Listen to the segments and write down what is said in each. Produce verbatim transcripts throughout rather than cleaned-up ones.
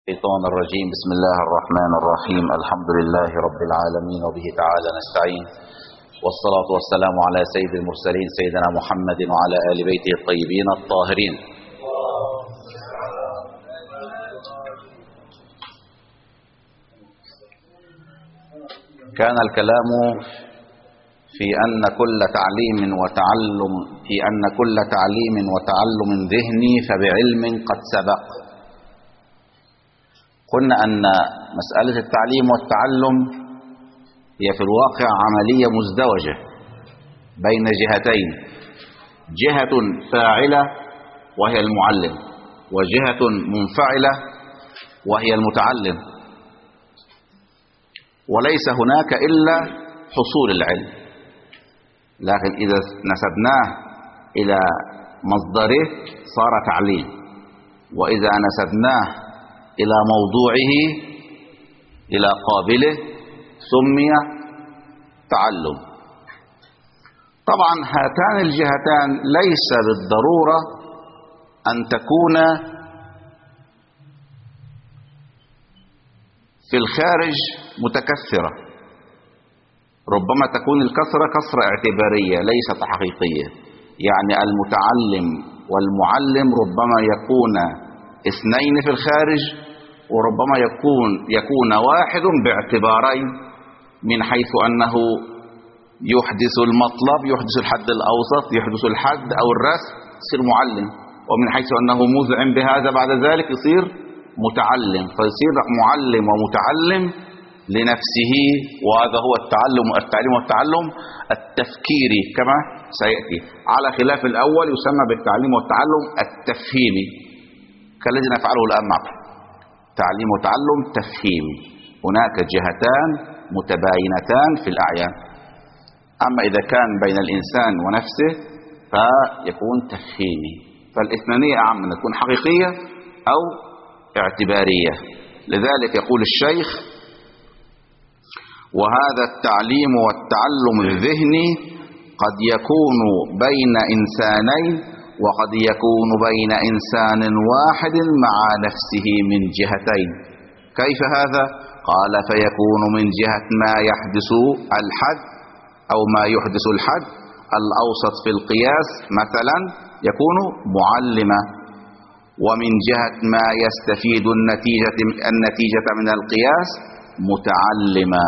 الشيطان الرجيم. بسم الله الرحمن الرحيم. الحمد لله رب العالمين وبه تعالى نستعين، والصلاة والسلام على سيد المرسلين سيدنا محمد وعلى آل بيته الطيبين الطاهرين. كان الكلام في أن كل تعليم وتعلم في أن كل تعليم وتعلم ذهني فبعلم قد سبق. قلنا أن مسألة التعليم والتعلم هي في الواقع عملية مزدوجة بين جهتين، جهة فاعلة وهي المعلم، وجهة منفعلة وهي المتعلم، وليس هناك إلا حصول العلم. لكن إذا نسبناه إلى مصدره صار تعليم، وإذا نسبناه إلى موضوعه إلى قابله سمي تعلم. طبعا هاتان الجهتان ليس بالضرورة أن تكون في الخارج متكثرة، ربما تكون الكثرة كثرة اعتبارية ليست حقيقية. يعني المتعلم والمعلم ربما يكون اثنين في الخارج، وربما يكون يكون واحد باعتبارين، من حيث أنه يحدث المطلب، يحدث الحد الأوسط، يحدث الحد أو الرسم، يصير معلم، ومن حيث أنه مذعن بهذا بعد ذلك يصير متعلم، فيصير معلم ومتعلم لنفسه. وهذا هو التعلم التعليم والتعلم التفكيري كما سيأتي، على خلاف الأول يسمى بالتعليم والتعلم التفهيمي كالذي نفعله الآن معكم، تعليم وتعلم تفهيمي. هناك جهتان متباينتان في الأعيان، أما إذا كان بين الإنسان ونفسه فيكون تفهيمي. فالاثنانية أعم من تكون حقيقية أو اعتبارية. لذلك يقول الشيخ: وهذا التعليم والتعلم الذهني قد يكون بين إنسانين، وقد يكون بين إنسان واحد مع نفسه من جهتين. كيف هذا؟ قال: فيكون من جهة ما يحدث الحد أو ما يحدث الحد الأوسط في القياس مثلا يكون معلما، ومن جهة ما يستفيد النتيجة النتيجة من القياس متعلما.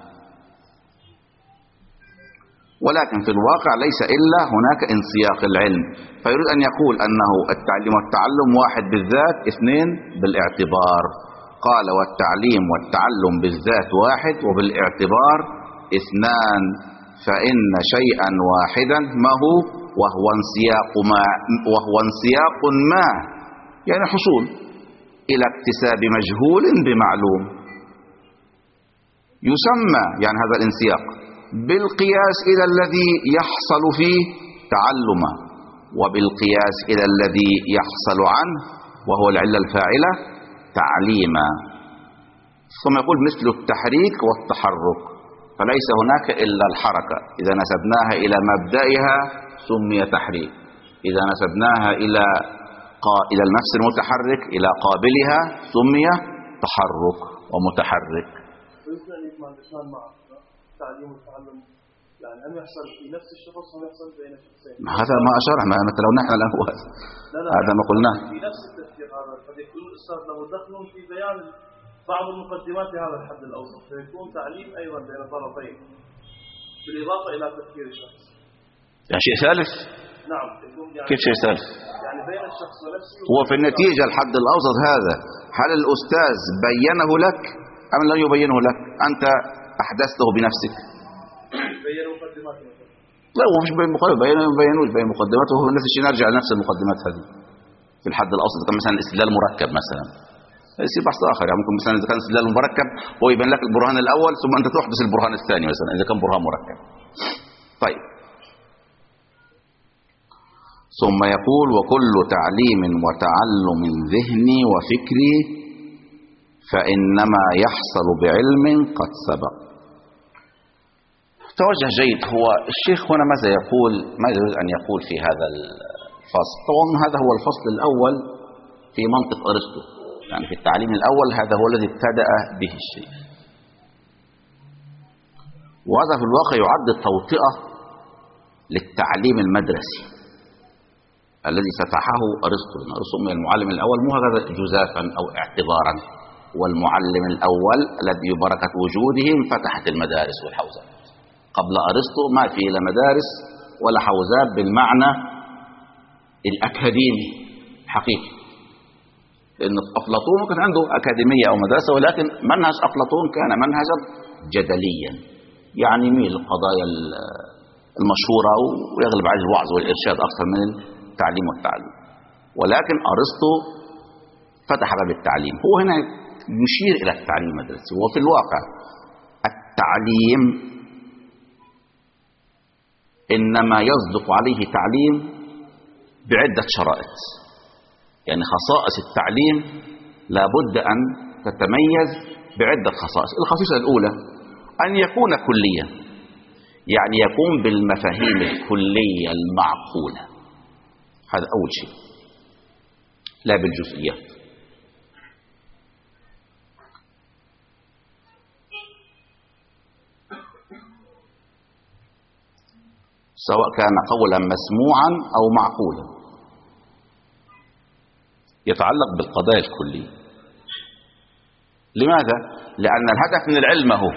ولكن في الواقع ليس إلا هناك انسياق العلم، فيريد أن يقول أنه التعليم والتعلم واحد بالذات، اثنين بالاعتبار. قال: والتعليم والتعلم بالذات واحد، وبالاعتبار اثنان، فإن شيئا واحدا ما هو وهو انسياق ما وهو انسياق ما يعني حصول إلى اكتساب مجهول بمعلوم، يسمى يعني هذا الانسياق بالقياس إلى الذي يحصل فيه تعلما، وبالقياس إلى الذي يحصل عنه وهو العلة الفاعلة تعليما. ثم يقول: مثل التحريك والتحرك، فليس هناك إلا الحركة، إذا نسبناها إلى مبدئها سمي تحريك، إذا نسبناها إلى إلى النفس المتحرك إلى قابلها سمي تحرك ومتحرك. التعليم والتعلم يعني هم يحصل في نفس الشخص هم يحصل بين شخصين. هذا ما أشرنا، مثل لو نحن الآن هذا ما قلناه في نفس التفكير. هذا قد يكون الأستاذ له دخل في بيان بعض المقدمات لهذا الحد الأوسط، فيكون تعليم أيضا بين الطرفين بالإضافة إلى تفكير الشخص. يعني شيء ثالث؟ نعم يكون يعني كيف شيء ثالث؟ يعني بين الشخص ونفسه. هو في النتيجة الحد الأوسط هذا هل الأستاذ بينه لك أم لم يبينه لك؟ أنت أحدثته بنفسك. بين مقدماته. لا هو مش بين مقدمات، بين بينوش بين مقدماته، هو نفس الشيء. نرجع لنفس المقدمات هذه في الحد الأوسط. كان مثلا استدلال مركب مثلا يصير بحث آخر، يعني ممكن مثلا إذا كان استدلال مركب هو يبين لك البرهان الأول ثم أنت تحدث البرهان الثاني مثلا إذا كان برهان مركب. طيب، ثم يقول: وكل تعليم وتعلم ذهني وفكري فإنما يحصل بعلم قد سبق. توجه جيد. هو الشيخ هنا ماذا يقول، ماذا يريد أن يقول في هذا الفصل؟ طبعا هذا هو الفصل الأول في منطق أرسطو، يعني في التعليم الأول هذا هو الذي ابتدأ به الشيء، وهذا في الواقع يعد توطئة للتعليم المدرسي الذي فتحه أرسطو. أرسطو من المعلم الأول مو هكذا جزافا أو اعتبارا، والمعلم الأول الذي ببركة وجودهم فتحت المدارس والحوزات. قبل أرسطو ما في لا مدارس ولا حوزات بالمعنى الأكاديمي حقيقي، لأن أفلاطون كان عنده أكاديمية أو مدرسة، ولكن منهج أفلاطون كان منهجا جدليا، يعني يميل القضايا المشهورة ويغلب عليه الوعظ والإرشاد أكثر من التعليم والتعلم. ولكن أرسطو فتح باب التعليم. هو هنا يشير إلى التعليم المدرسي، وفي الواقع التعليم إنما يصدق عليه تعليم بعدة شرائط. يعني خصائص التعليم لابد أن تتميز بعدة خصائص. الخصيصة الأولى أن يكون كليا، يعني يكون بالمفاهيم الكلية المعقولة، هذا أول شيء، لا بالجزئيات. سواء كان قولا مسموعا أو معقولا، يتعلق بالقضايا الكلية. لماذا؟ لأن الهدف من العلم هو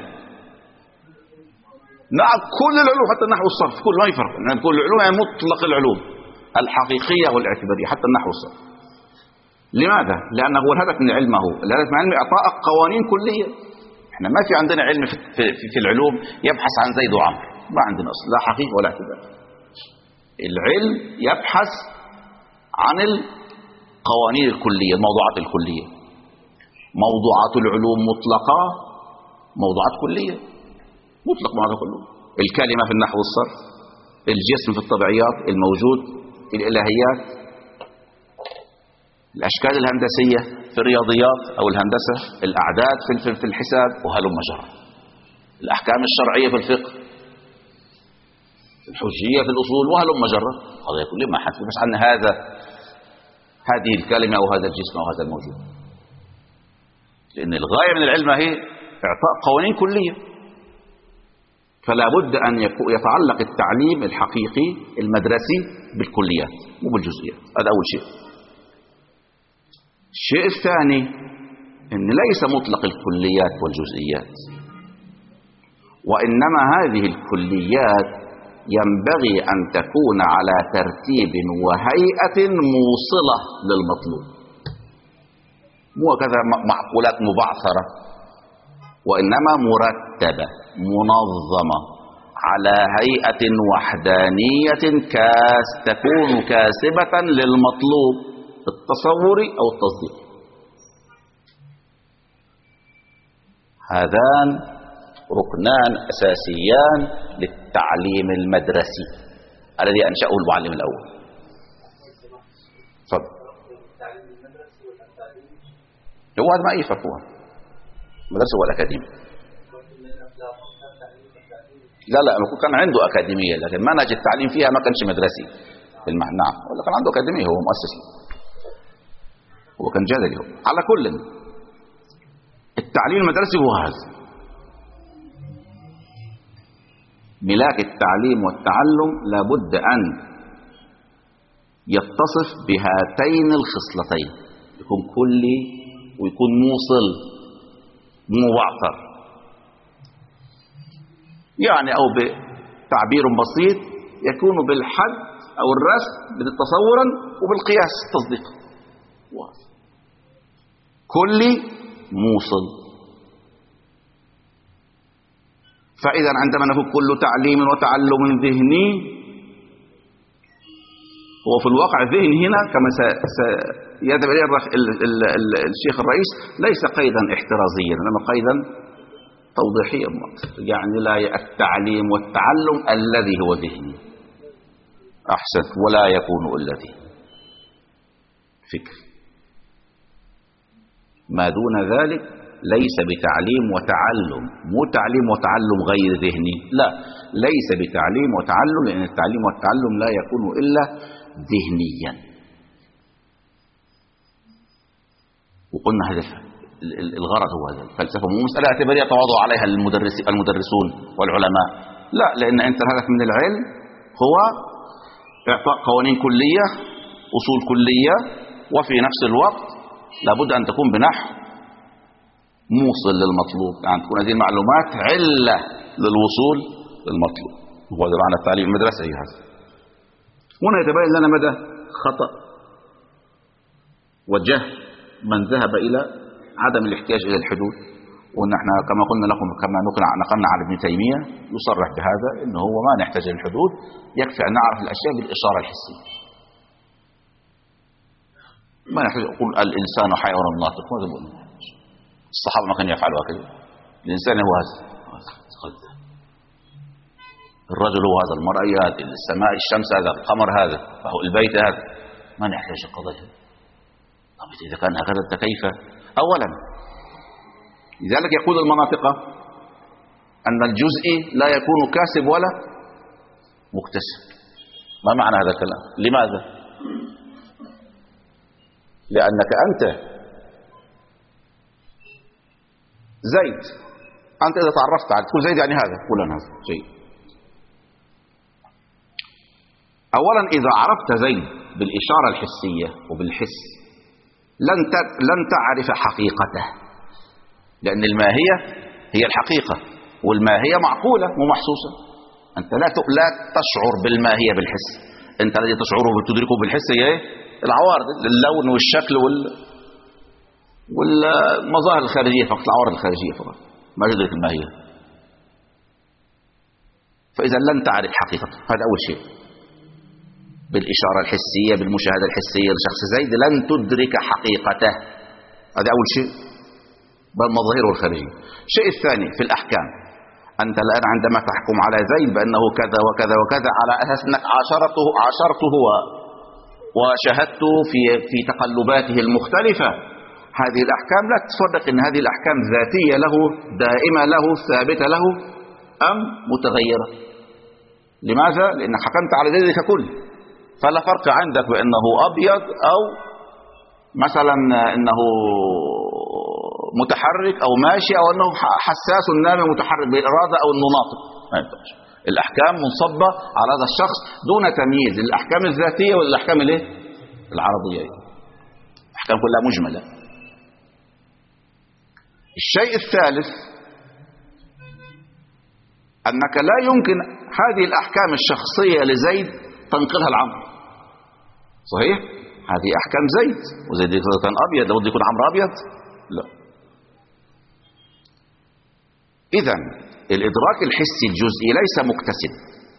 نعم كل العلوم حتى النحو والصرف، كل ما يفرق، يعني كل العلوم يعني مطلق العلوم الحقيقية والاعتبارية حتى النحو والصرف. لماذا؟ لأنه هو الهدف من العلم هو الهدف من العلم إعطاء قوانين كلية. احنا ما في عندنا علم في, في, في العلوم يبحث عن زيد وعمر، ما عندنا أصل لا حقيقة ولا اعتبار. العلم يبحث عن القوانين الكلية، الموضوعات الكلية. موضوعات العلوم مطلقة، موضوعات كلية مطلق معنى كله. الكلمة في النحو والصرف، الجسم في الطبيعيات، الموجود في الإلهيات، الأشكال الهندسية في الرياضيات أو الهندسة، الأعداد في في الحساب، وهلم جرى. الأحكام الشرعية في الفقه، الحجية في الأصول، وهلم جرى. هذا كله ما حد بس عن هذا هذه الكلمة أو هذا الجسم أو هذا الموجود، لأن الغاية من العلم هي إعطاء قوانين كلية. فلا بد أن يتعلق التعليم الحقيقي المدرسي بالكليات مو بالجزئيات. هذا أول شيء. الشيء الثاني أن ليس مطلق الكليات والجزئيات، وإنما هذه الكليات ينبغي أن تكون على ترتيب وهيئة موصلة للمطلوب، مو كذا معقولات مبعثرة، وإنما مرتبة منظمة على هيئة وحدانية كاس تكون كاسبة للمطلوب التصوري أو التصديقي. هذان ركنان أساسيان للتعليم المدرسي الذي أنشأه المعلم الأول. فضل. هو هذا ما يفرقون المدرسة والأكاديمية. لا لا كان عنده أكاديمية، لكن منهج التعليم فيها ما كانش مدرسي بالمعنى. نعم ولا كان عنده أكاديمية، هو مؤسس، هو كان جدلي. هو على كل التعليم المدرسي هو هذا. ملاك التعليم والتعلم لابد أن يتصف بهاتين الخصلتين، يكون كلي ويكون موصل مبعثر. يعني أو بتعبير بسيط يكون بالحد أو الرسم تصورا وبالقياس تصديق. كلي موصل. فإذا عندما نقول كل تعليم وتعلم ذهني، هو في الواقع الذهن هنا كما سيذهب إليه الشيخ الرئيس ليس قيدا احترازيا، إنما قيدا توضيحيا. يعني لا التعليم والتعلم الذي هو ذهني أحسن، ولا يكون إلا ذهني فكري. ما دون ذلك ليس بتعليم وتعلم، مو تعليم وتعلم غير ذهني، لا، ليس بتعليم وتعلم، لأن التعليم والتعلم لا يكون إلا ذهنيا. وقلنا هذا الغرض هو هذا الفلسفة، مو مسألة اعتبارية تواضع عليها المدرس المدرسون والعلماء، لا، لأن أنت الهدف من العلم هو إعطاء قوانين كلية، أصول كلية، وفي نفس الوقت لابد أن تكون بنحو موصل للمطلوب، يعني تكون هذه المعلومات علة للوصول للمطلوب. هو هذا معنى التعليم المدرسي هذا. هنا يتبين لنا مدى خطأ وجهل من ذهب إلى عدم الاحتياج إلى الحدود، ونحن كما قلنا لكم كما نقلنا عن ابن تيمية يصرح بهذا، إنه هو ما نحتاج إلى الحدود، يكفي أن نعرف الأشياء بالإشارة الحسية. ما نحتاج أقول الإنسان حيوان ناطق، ماذا بقول؟ الصحابة ما كانوا يفعلوا هكذا. الإنسان هو هذا، الرجل هو هذا، المرأة هذه، السماء الشمس هذا، القمر هذا، فهو البيت هذا، ما نحتاج القضايا. طب إذا كان هكذا كيف؟ أولا لذلك يقول المناطقة أن الجزئي لا يكون كاسب ولا مكتسب. ما معنى هذا الكلام؟ لماذا؟ لأنك أنت زيد، أنت إذا تعرفت على تقول زيد يعني هذا فلان، هذا شيء. أولا إذا عرفت زيد بالإشارة الحسية وبالحس لن لن تعرف حقيقته، لأن الماهية هي الحقيقة، والماهية معقولة ومحسوسة. أنت لا لا تشعر بالماهية بالحس، أنت الذي تشعره وتدركه بالحس هي العوارض، اللون والشكل وال والمظاهر الخارجية فقط، العوارض الخارجية فقط، ما تدرك الماهية. فإذا لن تعرف حقيقته، هذا أول شيء. بالإشارة الحسية بالمشاهدة الحسية لشخص زيد لن تدرك حقيقته، هذا أول شيء، بل مظاهره الخارجية. الشيء الثاني في الأحكام، أنت الآن عندما تحكم على زيد بأنه كذا وكذا وكذا على أساس أنك عاشرته عاشرته وشاهدته في في تقلباته المختلفة، هذه الأحكام لا تفرق إن هذه الأحكام ذاتية له، دائمة له، ثابتة له، أم متغيرة. لماذا؟ لأنك حكمت على ذلك ككل، فلا فرق عندك بأنه أبيض أو مثلا أنه متحرك أو ماشي أو أنه حساس نامي متحرك بالإرادة أو أنه ناطق. ما ينفعش. الأحكام منصبة على هذا الشخص دون تمييز الأحكام الذاتية والأحكام الايه؟ العرضية. الأحكام كلها مجملة. الشيء الثالث أنك لا يمكن هذه الأحكام الشخصية لزيد تنقلها لعمرو. صحيح؟ هذه أحكام زيد، وزيد إذا كان أبيض لابد يكون عمرو أبيض؟ لا. إذن الإدراك الحسي الجزئي ليس مكتسب،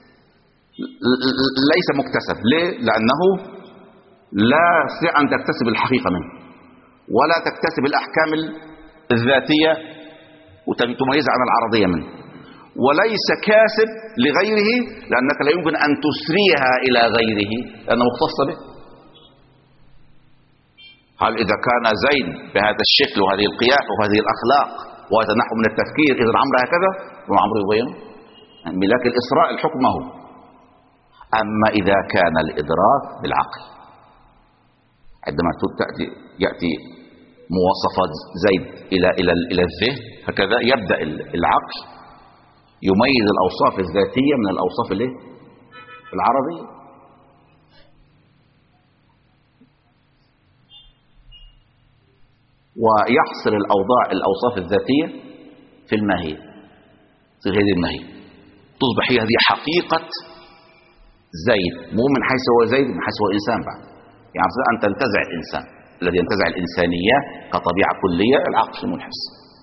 ليس مكتسب. ليه؟ لأنه لا تستطيع أن تكتسب الحقيقة منه، ولا تكتسب الأحكام الذاتية وتميزها عن العرضية منه، وليس كاسب لغيره، لأنك لا يمكن أن تسريها إلى غيره لأنه مختص به. هل إذا كان زيد بهذا الشكل وهذه القياس وهذه الأخلاق وهذا نحو من التفكير إذا عمرو هكذا وعمرو يبينه؟ ملاك الإسراء الحكم هو. أما إذا كان الإدراك بالعقل، عندما تأتي يأتي مواصفات زيد إلى إلى إلى الذهن، هكذا يبدأ العقل يميز الأوصاف الذاتية من الأوصاف الايه؟ العربية. ويحصر الأوضاع الأوصاف الذاتية في الماهية، في هذه الماهية تصبح هي هذه حقيقة زيد، مو من حيث هو زيد، من حيث هو إنسان بعد. يعني أن تنتزع الإنسان الذي ينتزع الإنسانية كطبيعة كلية العقل المنحس.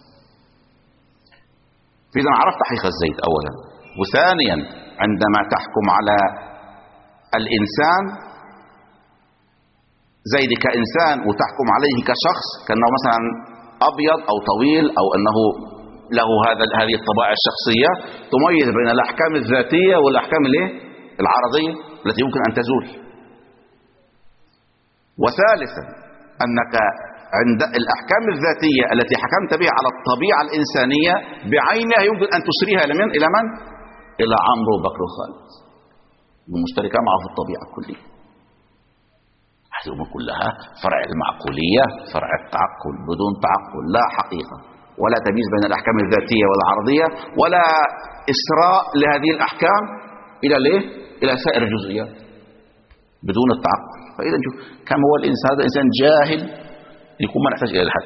فإذا عرفت حقيقة زيد أولا، وثانيا عندما تحكم على الإنسان زيد كإنسان وتحكم عليه كشخص كأنه مثلا أبيض أو طويل أو أنه له هذا هذه الطبائع الشخصية، تميز بين الأحكام الذاتية والأحكام الايه؟ العرضية التي يمكن أن تزول. وثالثا أنك عند الأحكام الذاتية التي حكمت بها على الطبيعة الإنسانية بعينها يمكن أن تسريها إلى من؟ إلى من؟ إلى عمرو وبكر وخالد، المشتركة معه في الطبيعة الكلية. هذه الأمور كلها فرع المعقولية، فرع التعقل. بدون تعقل لا حقيقة ولا تمييز بين الأحكام الذاتية والعرضية، ولا إسراء لهذه الأحكام إلى ليه؟ إلى سائر الجزئيات بدون التعقل. فإذا شوف كم هو الإنسان، هذا إنسان جاهل يكون ما نحتاج إلى الحد،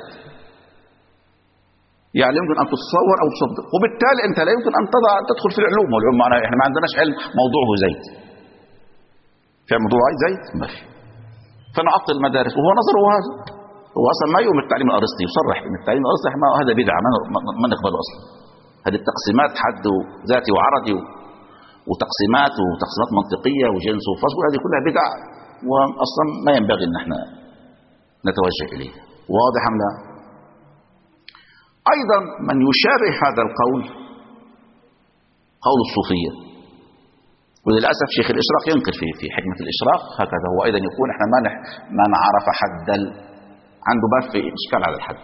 يعني يمكن أن تتصور أو تصدق، وبالتالي أنت لا يمكن أن تضع تدخل في العلوم، والعلوم معنا إحنا ما عندناش علم موضوعه زيت، في موضوع زيت ما في، فنعطل المدارس. وهو نظره هذا، هو أصلا ما يؤمن بالتعليم الأرسطي، يصرح بأن التعليم الأرسطي ما هذا بدعة، ما نقبله أصلا. هذه التقسيمات حد ذاتي وعرضي وتقسيمات وتقسيمات منطقية وجنس وفصل، هذه كلها بدع وأصلا ما ينبغي أن احنا نتوجه إليه. واضح أم لا؟ أيضا من يشابه هذا القول قول الصوفية، وللأسف شيخ الإشراق ينقل في في حكمة الإشراق هكذا، هو أيضا يقول احنا ما من عرف حد عنده باب في إشكال على الحد،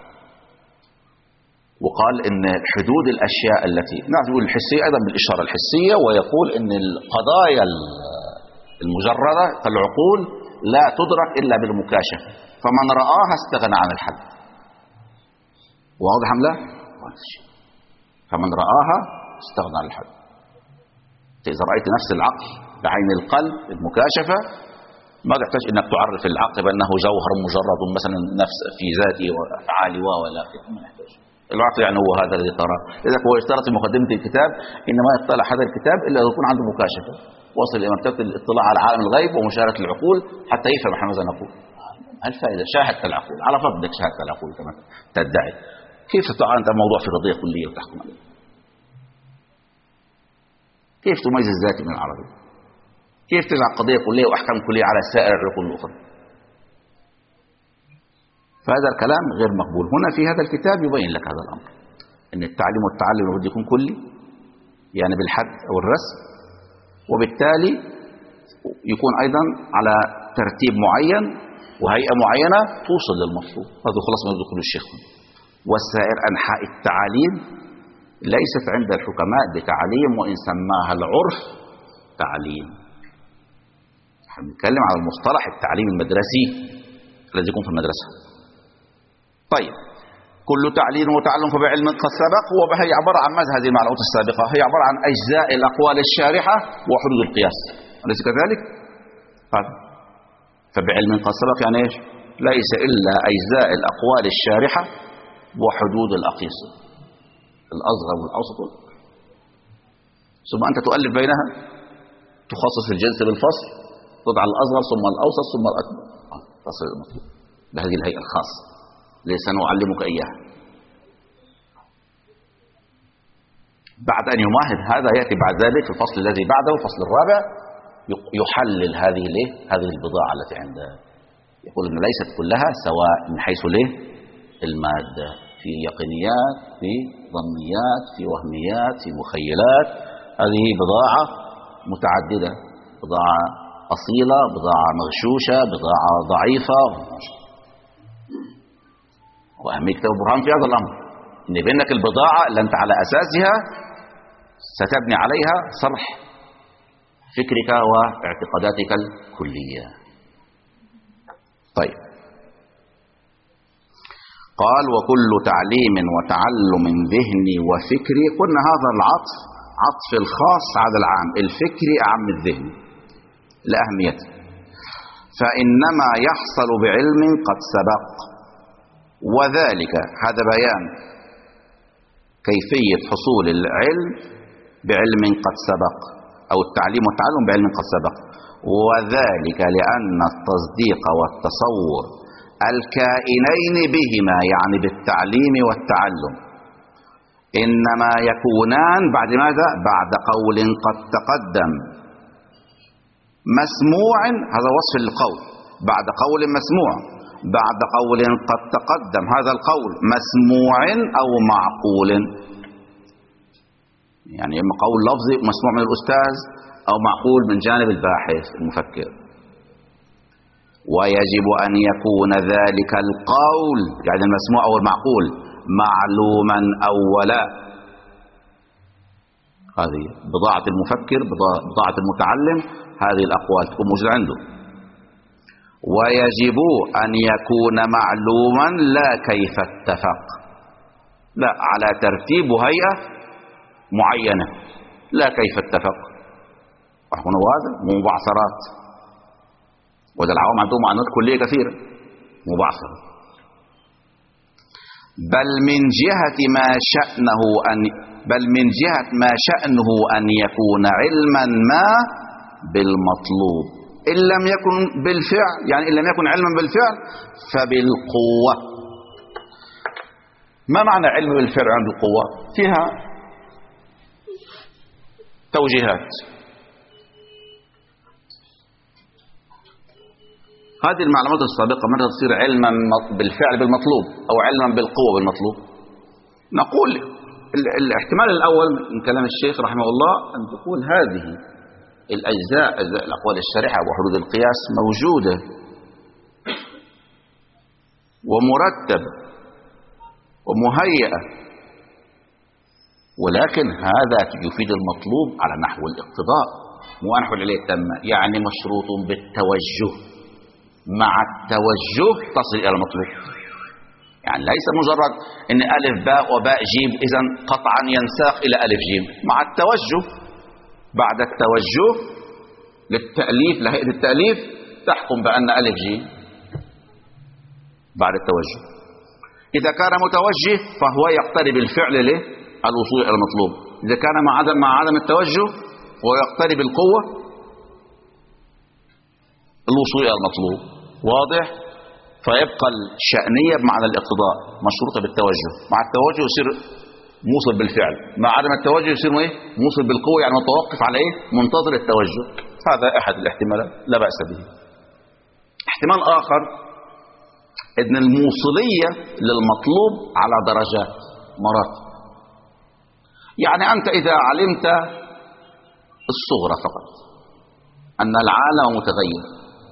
وقال إن حدود الأشياء التي نعم الحسية أيضا بالإشارة الحسية، ويقول إن القضايا المجردة كالعقول لا تدرك إلا بالمكاشفة، فمن رآها استغنى عن الحد. واضح أم لا؟ فمن رآها استغنى عن الحد. إذا رأيت نفس العقل بعين القلب المكاشفة ما تحتاج إنك تعرف العقل بأنه جوهر مجرد مثلا نفس في ذاته وأفعاله ولا ما نحتاج. العقل يعني هو هذا الذي تراه. إذا هو اشترط في مقدمة الكتاب إنما يطلع هذا الكتاب إلا يكون عنده مكاشفة، وصل إلى مرتبة الاطلاع على عالم الغيب ومشاهدة العقول حتى يفهم احنا ماذا نقول. الفائدة شاهدت العقول، على فضلك شاهدت العقول كما تدعي. كيف تتعامل أنت موضوع في قضية كلية وتحكم عليه؟ كيف تميز الذاتي من العربي؟ كيف تجعل قضية كلية وأحكام كلية على سائر العقول الأخرى؟ فهذا الكلام غير مقبول. هنا في هذا الكتاب يبين لك هذا الأمر، أن التعليم والتعلم لابد يكون كلي، يعني بالحد أو الرسم، وبالتالي يكون أيضا على ترتيب معين وهيئة معينة توصل للمطلوب. هذا خلاص ما يقول الشيخ. وسائر أنحاء التعاليم ليست عند الحكماء بتعليم، وإن سماها العرف تعليم. نحن نتكلم على المصطلح التعليم المدرسي الذي يكون في المدرسة. طيب كل تعليم وتعلم فبعلم قد سبق، وهي عبارة عن ماذا هذه المعلومات السابقة؟ هي عبارة عن أجزاء الأقوال الشارحة وحدود القياس، أليس كذلك؟ هذا فبعلم قد سبق يعني ايش؟ ليس إلا أجزاء الأقوال الشارحة وحدود الأقيسة، الأصغر والأوسط والأكبر، ثم أنت تؤلف بينها، تخصص الجنس بالفصل، تضع الأصغر ثم الأوسط ثم الأكبر، تصل المطلوب بهذه الهيئة الخاصة ليس سنعلمك إياها. بعد أن يمهد هذا يأتي بعد ذلك في الفصل الذي بعده الفصل الرابع يحلل هذه ليه هذه البضاعة التي عنده، يقول إن ليست كلها سواء من حيث ليه المادة، في يقينيات، في ظنيات، في وهميات، في مخيلات. هذه بضاعة متعددة، بضاعة أصيلة، بضاعة مغشوشة، بضاعة ضعيفة. وأهمية كتاب البرهان في هذا الأمر إن بينك البضاعة اللي أنت على أساسها ستبني عليها صرح فكرك واعتقاداتك الكلية. طيب قال وكل تعليم وتعلم ذهني وفكري، قلنا هذا العطف عطف الخاص على العام، الفكري أعم الذهني لأهميته، فإنما يحصل بعلم قد سبق، وذلك هذا بيان كيفية حصول العلم بعلم قد سبق، أو التعليم والتعلم بعلم قد سبق، وذلك لأن التصديق والتصور الكائنين بهما يعني بالتعليم والتعلم إنما يكونان بعد ماذا؟ بعد قول قد تقدم مسموع، هذا وصف القول، بعد قول مسموع، بعد قول قد تقدم هذا القول مسموع أو معقول، يعني إما قول لفظي مسموع من الأستاذ أو معقول من جانب الباحث المفكر. ويجب أن يكون ذلك القول يعني المسموع أو المعقول معلوما أولا، هذه بضاعة المفكر، بضاعة المتعلم، هذه الأقوال تكون موجودة عنده. ويجب أن يكون معلوما لا كيف اتفق، لا على ترتيب هيئة معينة، لا كيف اتفق. وهنا هذا مبعثرات، وده العوام عندهم معنويات كلية كثيرة مبعثرة. بل من جهة ما شأنه أن بل من جهة ما شأنه أن يكون علما ما بالمطلوب، إن لم يكن بالفعل، يعني إن لم يكن علما بالفعل فبالقوة. ما معنى علم بالفعل عند القوة؟ فيها توجيهات. هذه المعلومات السابقة متى تصير علما بالفعل بالمطلوب أو علما بالقوة بالمطلوب؟ نقول الاحتمال الأول من كلام الشيخ رحمه الله أن تكون هذه الأجزاء أجزاء الأقوال الشارحة وحدود القياس موجودة ومرتبة ومهيئة، ولكن هذا يفيد المطلوب على نحو الاقتضاء مو نحو العلية التامة، يعني مشروط بالتوجه، مع التوجه تصل إلى المطلوب. يعني ليس مجرد إن ألف باء وباء جيم إذن قطعا ينساق إلى ألف جيم، مع التوجه. بعد التوجه للتأليف لهيئة التأليف تحكم بأن ألف جيم بعد التوجه. إذا كان متوجه فهو يقترب الفعل للوصول إلى المطلوب. إذا كان مع عدم مع عدم التوجه هو يقترب القوة الوصول إلى المطلوب. واضح؟ فيبقى الشأنية بمعنى الاقتضاء مشروطة بالتوجه، مع التوجه يصير موصل بالفعل، مع عدم التوجه يصير ايه؟ موصل بالقوة، يعني متوقف على ايه؟ منتظر التوجه. هذا أحد الاحتمالات لا بأس به. احتمال آخر ان الموصلية للمطلوب على درجات مراتب. يعني أنت إذا علمت الصغرى فقط أن العالم متغير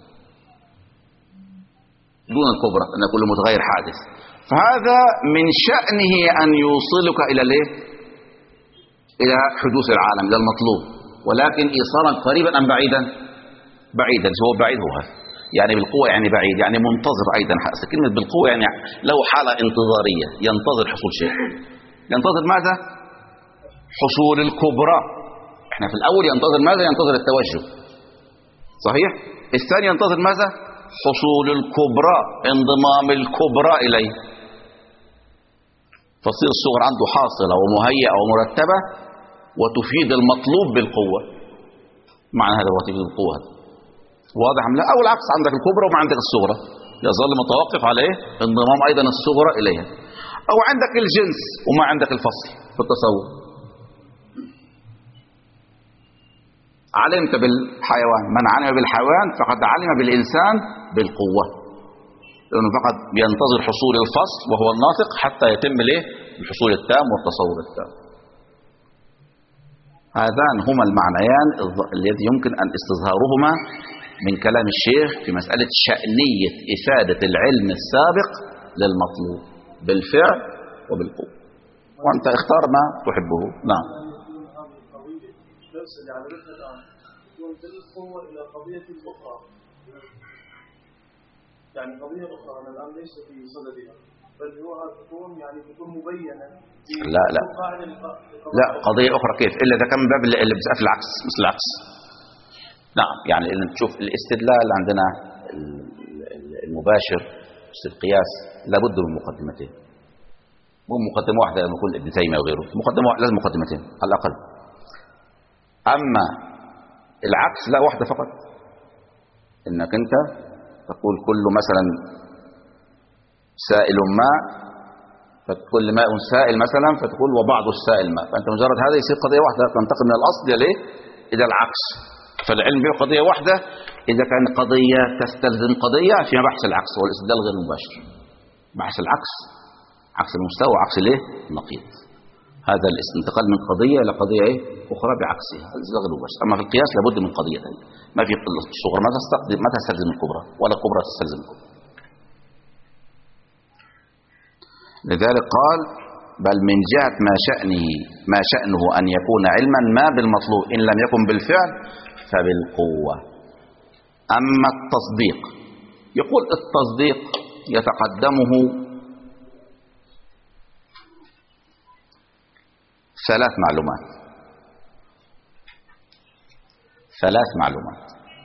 دون الكبرى، أن كل متغير حادث، فهذا من شأنه أن يوصلك إلى الايه؟ إلى حدوث العالم، إلى المطلوب، ولكن إيصالا قريبا أم بعيدا؟ بعيدا. هو بعيد، هو هذا يعني بالقوة يعني بعيد، يعني منتظر أيضا. كلمة بالقوة يعني له حالة انتظارية، ينتظر حصول شيء. ينتظر ماذا؟ حصول الكبرى. احنا في الأول ينتظر ماذا؟ ينتظر التوجه، صحيح؟ الثاني ينتظر ماذا؟ حصول الكبرى، انضمام الكبرى إليه. فتصير الصغر عنده حاصلة ومهيئة ومرتبة وتفيد المطلوب بالقوة. معنى هذا هو تفيد القوة. واضح أم لا؟ أو العكس، عندك الكبرى وما عندك الصغرى، يظل متوقف على ايه؟ انضمام أيضا الصغرى إليها. أو عندك الجنس وما عندك الفصل في التصور. علمت بالحيوان، من علم بالحيوان فقد علم بالإنسان بالقوة، لأنه فقط ينتظر حصول الفصل وهو الناطق حتى يتم له الحصول التام والتصور التام. هذان هما المعنيان الذي يمكن أن استظهارهما من كلام الشيخ في مسألة شأنية إفادة العلم السابق للمطلوب بالفعل وبالقوة. وأنت اختار ما تحبه. نعم. اللي عملتها الآن تكون بالقوة إلى قضية أخرى، يعني قضية أخرى أنا الآن ليس في صددها، بل هو تكون يعني تكون مبينة. لا لا لا قضية أخرى كيف؟ إلا إذا كان باب اللي بتسأل في العكس، مثل العكس. نعم، يعني إن تشوف الاستدلال عندنا المباشر في القياس لابد من مقدمتين، مو مقدمة واحدة لما يكون ابن تيمية وغيره، مقدمة لازم مقدمتين على الأقل. أما العكس لا، واحدة فقط. إنك أنت تقول كل مثلا سائل ماء، فتقول ماء سائل مثلا، فتقول وبعض السائل ماء، فأنت مجرد هذا يصير قضية واحدة، تنتقل من الأصل إلى إلى العكس. فالعلم به قضية واحدة إذا كان قضية تستلزم قضية فيها بحث العكس والاستدلال غير مباشر. بحث العكس عكس المستوى، عكس الايه؟ النقيض. هذا الانتقال من قضية إلى قضية إيه؟ أخرى بعكسها، هذا غير مباشر. أما في القياس لابد من قضية ثانية، ما في الصغرى ما تستخدم ما تستلزم الكبرى، ولا الكبرى تستلزم الكبرى. لذلك قال: بل من جهة ما شأنه ما شأنه أن يكون علما ما بالمطلوب، إن لم يكن بالفعل فبالقوة. أما التصديق يقول التصديق يتقدمه ثلاث معلومات ثلاث معلومات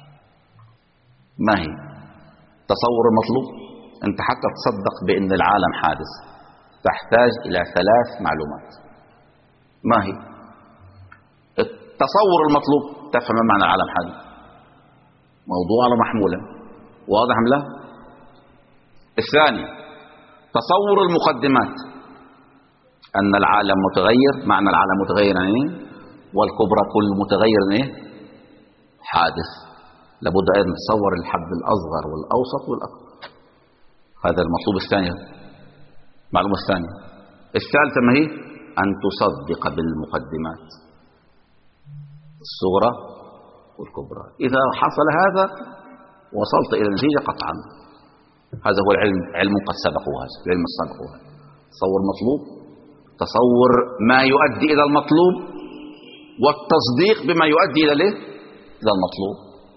ما هي؟ تصور المطلوب. انت حتى تصدق بأن العالم حادث تحتاج إلى ثلاث معلومات. ما هي؟ التصور المطلوب، تفهم ما معنى العالم حادث، موضوعا ومحمولا، واضح أم لا؟ الثاني تصور المقدمات، أن العالم متغير، معنى العالم متغير يعني إيه؟ والكبرى كل متغير إيه؟ حادث. لابد أن نتصور الحد الأصغر والأوسط والأكبر. هذا المطلوب الثاني، معلومة الثانية. الثالثة ما هي؟ أن تصدق بالمقدمات الصغرى والكبرى. إذا حصل هذا وصلت إلى النتيجة قطعا. هذا هو العلم، علم قد سبقه، هذا العلم السابق. تصور مطلوب، تصور ما يؤدي إلى المطلوب، والتصديق بما يؤدي إلى الايه؟ إلى المطلوب.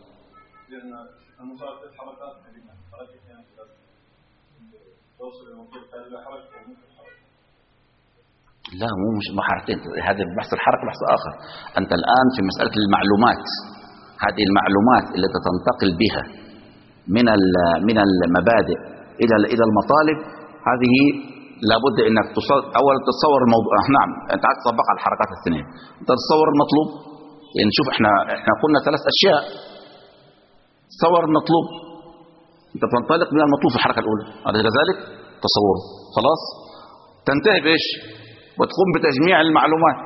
لا مو مش محرتين، هذا بحث الحركة بحث آخر. أنت الآن في مسألة المعلومات، هذه المعلومات اللي تنتقل بها من من المبادئ إلى إلى المطالب، هذه لابد انك اولا تتصور الموضوع. نعم انت عايز تطبق على الحركات الاثنين، انت تتصور المطلوب. يعني شوف احنا احنا قلنا ثلاث اشياء. تصور المطلوب، انت تنطلق من المطلوب في الحركه الاولى، على ذلك تصوره خلاص. تنتهي بايش؟ وتقوم بتجميع المعلومات،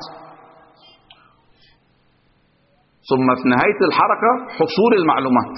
ثم في نهايه الحركه حصول المعلومات.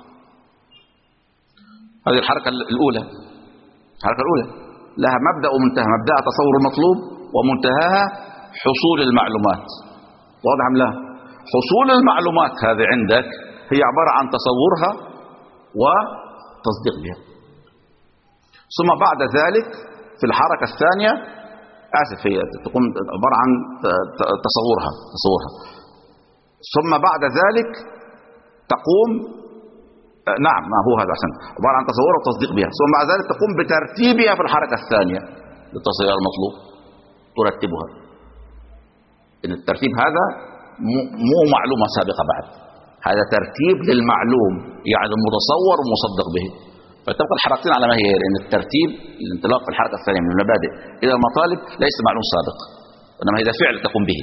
هذه الحركه الاولى. الحركه الاولى لها مبدأ ومنتهى. مبدأ تصور المطلوب، ومنتهاها حصول المعلومات. واضح أم لا؟ حصول المعلومات هذه عندك هي عبارة عن تصورها وتصديق بها. ثم بعد ذلك في الحركة الثانية آسف هي تقوم عبارة عن تصورها تصورها ثم بعد ذلك تقوم نعم ما هو هذا عشان عبارة عن تصور وتصديق بها. ثم بعد ذلك تقوم بترتيبها في الحركة الثانية للتصوير المطلوب، ترتبها. إن الترتيب هذا مو معلومة سابقة بعد، هذا ترتيب للمعلوم يعني المتصور ومصدق به. فتبقى الحركتين على ما هي، لأن الترتيب الانطلاق في الحركة الثانية من المبادئ إلى المطالب ليس معلوم سابق، وإنما هذا فعل تقوم به.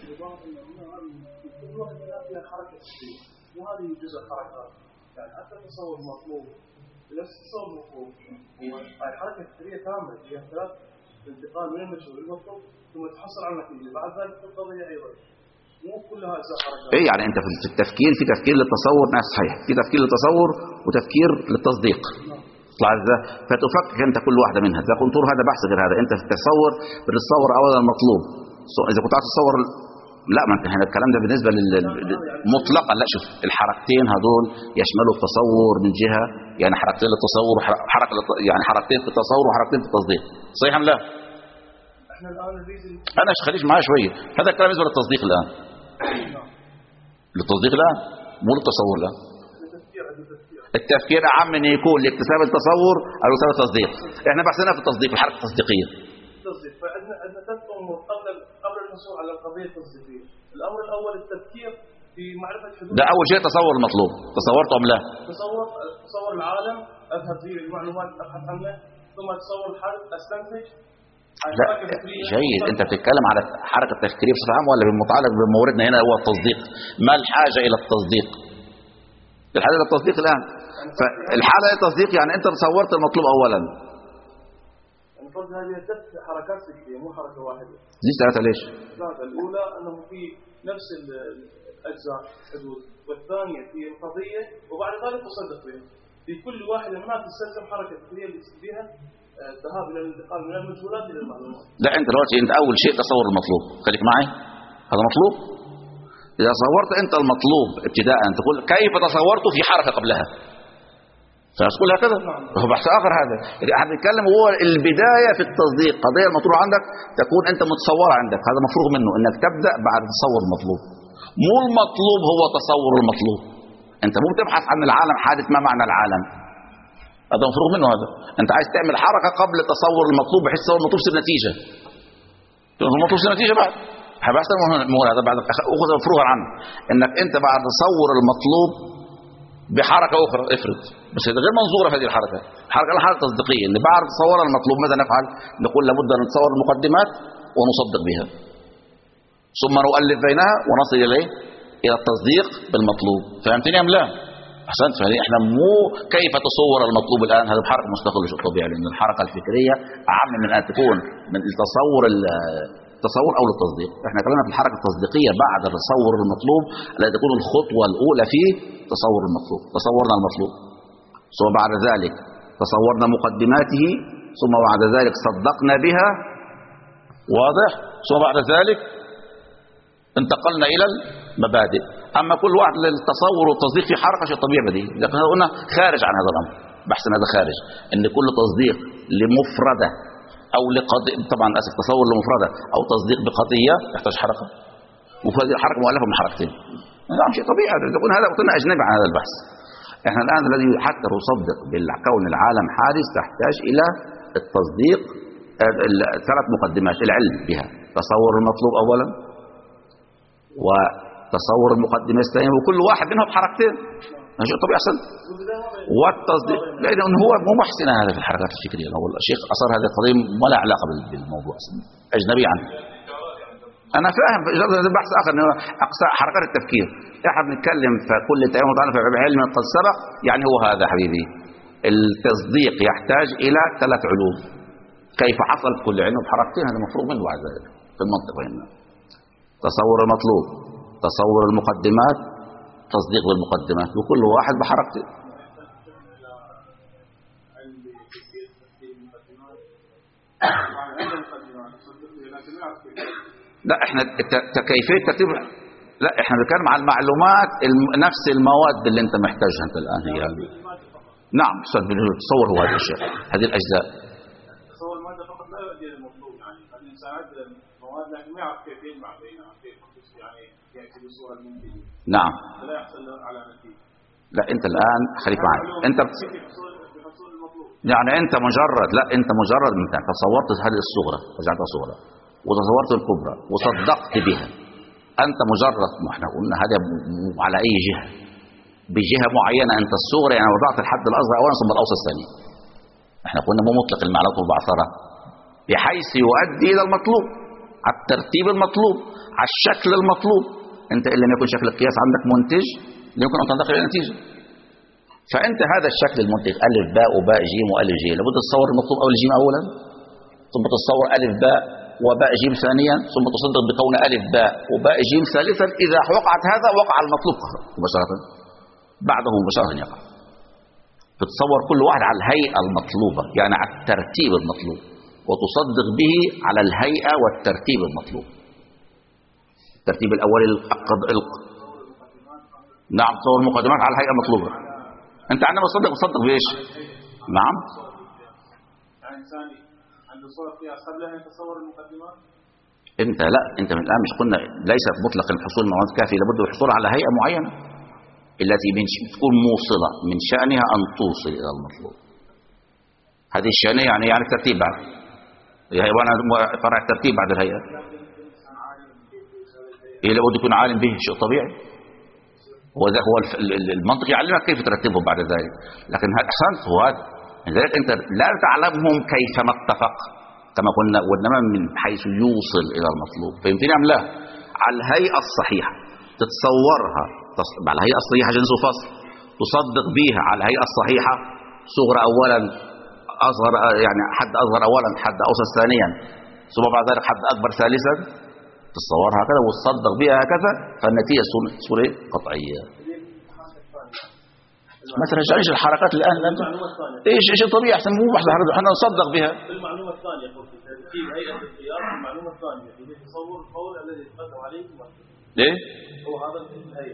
وهذه جزء حركات يعني حتى تصور مطلوب نفس تصور مطلوب. الحركة الفكرية كاملة فيها ثلاث انتقال من المشهور للمطلوب ثم تحصل على النتيجة بعد ذلك القضية أيضا مو كلها أجزاء حركات. إيه يعني أنت في التفكير في تفكير للتصور نفس صحيح، في تفكير للتصور وتفكير للتصديق. طلع ازاي؟ فتفكر أنت كل واحدة منها. إذا كنت هذا بحث غير هذا، أنت في التصور بتتصور أولا المطلوب. إذا كنت عايز تتصور لا، ما انت هنا الكلام ده بالنسبه مطلقا. لا شوف الحركتين هذول يشملوا التصور من جهه، يعني حركتين للتصور وحركه يعني حركتين في التصور وحركتين في التصديق. صحيح ام لا؟ احنا الان نريد انا خليش معايا شويه. هذا الكلام بالنسبه للتصديق الان. للتصديق الان مو للتصور الان. التفكير اعم من يكون لاكتساب التصور او لاكتساب التصديق. احنا بحثنا في التصديق، في الحركه التصديقيه. التصديق فعندنا عندنا ثلاث امور قبل قبل الحصول على القضيه التصديقيه. الامر الاول التفكير في معرفه حدود. ده اول شيء تصور المطلوب. تصورته ام لا؟ تصور تصور العالم، اذهب به المعلومات ابحث عنها، ثم تصور الحدث استنتج. لا جيد، انت بتتكلم على حركه التفكيريه بصفه عامه ولا بالمتعلق بموردنا هنا هو التصديق؟ ما الحاجه الى التصديق؟ الحاجه الى التصديق الان. فالحاله الى التصديق يعني انت تصورت المطلوب اولا. المفروض هذه ثلاث حركات فكريه مو حركه واحده. ليش ثلاثه ليش؟ ثلاثه. الاولى انه في نفس الاجزاء حدود، والثانيه في القضيه، وبعد ذلك تصدق بها. في كل واحده منها تستلزم حركه فكريه اللي بها الذهاب الى الانتقال من المجهولات الى المعلومات. لا انت دلوقتي انت اول شيء تصور المطلوب، خليك معي. هذا مطلوب. اذا صورت انت المطلوب ابتداء تقول كيف تصورته في حركه قبلها، فتقول هكذا. هو بحث اخر هذا. احنا بنتكلم هو البدايه في التصديق. قضيه المطروحه عندك تكون انت متصوره عندك، هذا مفروغ منه انك تبدا بعد تصور المطلوب. مو المطلوب هو تصور المطلوب. انت مو بتبحث عن العالم حادث، ما معنى العالم؟ هذا مفروغ منه. هذا انت عايز تعمل حركه قبل تصور المطلوب بحيث تصور المطلوب يصير نتيجه. المطلوب يصير نتيجه بعد حبحث المول. هذا بعد اخذ مفروغا عنه انك انت بعد تصور المطلوب بحركه اخرى. افرض بس هذا غير منظوره في هذه الحركه. الحركه الحركه التصديقيه اللي بعد تصور المطلوب ماذا نفعل؟ نقول لابد ان نتصور المقدمات ونصدق بها ثم نؤلف بينها ونصل الى الى التصديق بالمطلوب. فهمتني ام لا؟ احسنت. فهذه احنا مو كيف تصور المطلوب الان، هذا بحركه مستقله شيء طبيعي، لان الحركه الفكريه اعم من ان تكون من التصور التصور او التصديق. احنا كلامنا في الحركه التصديقيه بعد تصور المطلوب التي تكون الخطوه الاولى في تصور المطلوب. تصورنا المطلوب ثم بعد ذلك تصورنا مقدماته ثم بعد ذلك صدقنا بها، واضح؟ ثم بعد ذلك انتقلنا الى المبادئ. اما كل واحد للتصور والتصديق في حركه شيء طبيعي بديهي، لكن قلنا خارج عن هذا الامر، بحث هذا خارج ان كل تصديق لمفرده او لقضيه، طبعا اسف تصور لمفرده او تصديق بقضيه يحتاج حركه، وهذه الحركه مؤلفه من حركتين. هذا شيء طبيعي. يقول هذا قلنا اجنبي عن هذا البحث. احنا الان الذي حتى نصدق بالكون العالم حادث تحتاج الى التصديق ثلاث مقدمات: العلم بها، تصور المطلوب اولا، وتصور المقدمه الثانيه، وكل واحد منهم بحركتين. شيء طبيعي احسن. والتصديق لانه هو مو محسن هذا في الحركات الفكريه. هو الشيخ اثار هذه القضيه ما لها علاقه بالموضوع اصلا، اجنبي عنه. انا فاهم هذا بحث اخر انه اقصى حركات التفكير. احنا بنتكلم في كل تأمل متعلق بعلم قد سبق، يعني هو هذا حبيبي. التصديق يحتاج الى ثلاث علوم. كيف حصل كل علم بحركتين؟ هذا مفروغ منه بعد ذلك في المنطق هنا. تصور المطلوب، تصور المقدمات، تصديق بالمقدمات، وكل واحد بحركته. لا احنا كيفيه ترتيب، لا احنا بنتكلم على المعلومات نفس المواد اللي انت محتاجها انت الان هي. نعم تصور هو هذه الاشياء، هذه الاجزاء. تصور الماده فقط لا يؤدي الى المطلوب، يعني الانسان يعرف المواد لكن ما يعرف كيف يجمع بينها، كيف يعني ياتي بصوره المنتجه. نعم. لا يحصل على نتيجه. لا انت الان خليك معي. انت يعني انت مجرد لا انت مجرد انت تصورت هذه الصغرى وجعلتها صغرى وتصورت الكبرى وصدقت بها. انت مجرد ما احنا قلنا هذا على اي جهه بجهه معينه. انت الصغرى يعني وضعت الحد الاصغر اولا ثم الاوسط ثانيا. احنا قلنا مو مطلق المعلومات والبعثره بحيث يؤدي الى المطلوب، على الترتيب المطلوب، على الشكل المطلوب. انت ان لم يكن شكل القياس عندك منتج لا يمكن ان تنتقل الى نتيجه. فانت هذا الشكل المنتج الف باء وباء جيم والف جيم، لابد تصور المطلوب اول جيم اولا، ثم تتصور الف باء وباء جيم ثانيا، ثم تصدق بكون الف باء وباء جيم ثالثا. اذا وقعت هذا وقع المطلوب مباشره، بعده مباشره يقع. تتصور كل واحد على الهيئه المطلوبه، يعني على الترتيب المطلوب، وتصدق به على الهيئه والترتيب المطلوب. الترتيب الاولي القض... ال... نعم تصور المقدمات على الهيئه المطلوبه. انت عندما تصدق تصدق بايش؟ نعم. يعني ثاني عنده صوره قياس قبل ان يتصور المقدمات. انت لا انت من الان مش قلنا ليس مطلق الحصول على مواد كافيه، لابد من الحصول على هيئه معينه التي تكون موصله من شانها ان توصل الى المطلوب. هذه الشانيه يعني يعني الترتيب بعد. هي وانا فرع الترتيب بعد الهيئه. إيه لابد يكون عالم به، شيء طبيعي. وده هو المنطق يعلمك كيف ترتبهم بعد ذلك. لكن احسنت هو هذا. لذلك انت لا تعلمهم كيفما اتفق كما قلنا، وانما من حيث يوصل الى المطلوب. فهمتني ام لا؟ على الهيئه الصحيحه تتصورها على الهيئه الصحيحه جنس وفصل، تصدق بها على الهيئه الصحيحه صغرى اولا، اصغر يعني حد اصغر اولا، حد اوسط ثانيا، ثم بعد ذلك حد اكبر ثالثا. تتصورها هكذا وتصدق بها هكذا، فالنتيجه صوره قطعيه. ما ترجعيش الحركات الان. ايش ايش طبيعي احسن مو بحث الحركات، احنا نصدق بها. المعلومه الثانيه قلت ترتيب هيئه القياس. المعلومه الثانيه هي تصور القول الذي تقدم عليه ليه؟ هو هذا الهيئه.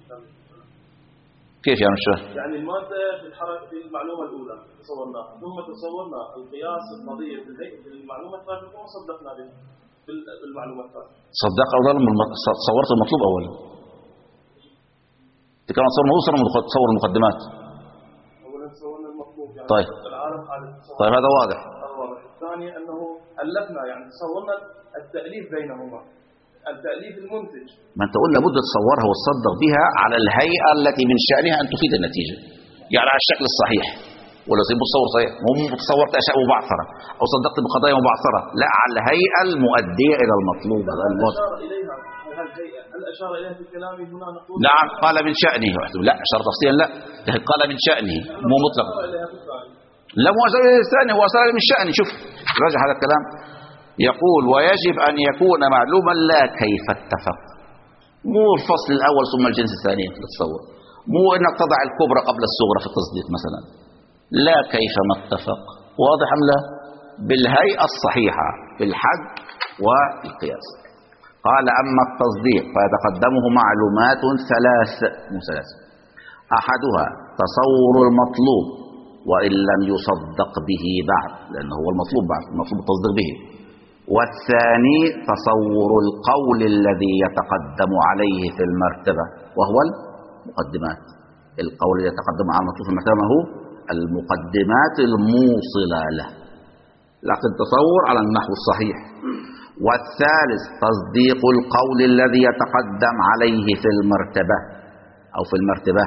كيف يعني مش فاهم؟ يعني الماده في الحركه في المعلومه الاولى تصورناها، ثم تصورنا القياس القضيه في الهيئه في المعلومه الثانيه ثم صدقنا به بالمعلومه الثانيه. صدق اولا صورت المطلوب اولا. كمان تصور الموضوع تصور المقدمات. اولا تصورنا المطلوب يعني طيب العالم حال التصور. طيب هذا واضح. الواضح. الثاني أنه ألفنا يعني تصورنا التأليف بينهما، التأليف المنتج. ما أنت قلنا لابد تصورها وتصدق بها على الهيئة التي من شأنها أن تفيد النتيجة، يعني على الشكل الصحيح. ولا زي متصور صحيح، مو تصورت أشياء مبعثرة أو صدقت بقضايا مبعثرة، لا، على الهيئة المؤدية إلى المطلوب. هذا المطلوب. أشار إليها الهيئة، هل أشار إليها في كلامه هنا نقول؟ نعم قال من شأنه، لا أشار تفصيلا، لا قال من شأنه مو مطلق. لا مو أشار إليه الثاني، هو أشار من شأنه. شوف راجع هذا الكلام، يقول ويجب أن يكون معلوما لا كيف اتفق، مو الفصل الأول ثم الجنس الثاني تتصور، مو أنك تضع الكبرى قبل الصغرى في التصديق مثلا، لا كيف ما اتفق. واضح أم لا؟ بالهيئة الصحيحة في الحد والقياس. قال أما التصديق فيتقدمه معلومات ثلاث مو ثلاث، أحدها تصور المطلوب وإن لم يصدق به بعد، لأنه هو المطلوب بعد، المطلوب التصديق به. والثاني تصور القول الذي يتقدم عليه في المرتبة وهو المقدمات. القول الذي يتقدم على المطلوب في المرتبة هو المقدمات الموصلة له، لكن تصور على النحو الصحيح. والثالث تصديق القول الذي يتقدم عليه في المرتبة أو في المرتبة،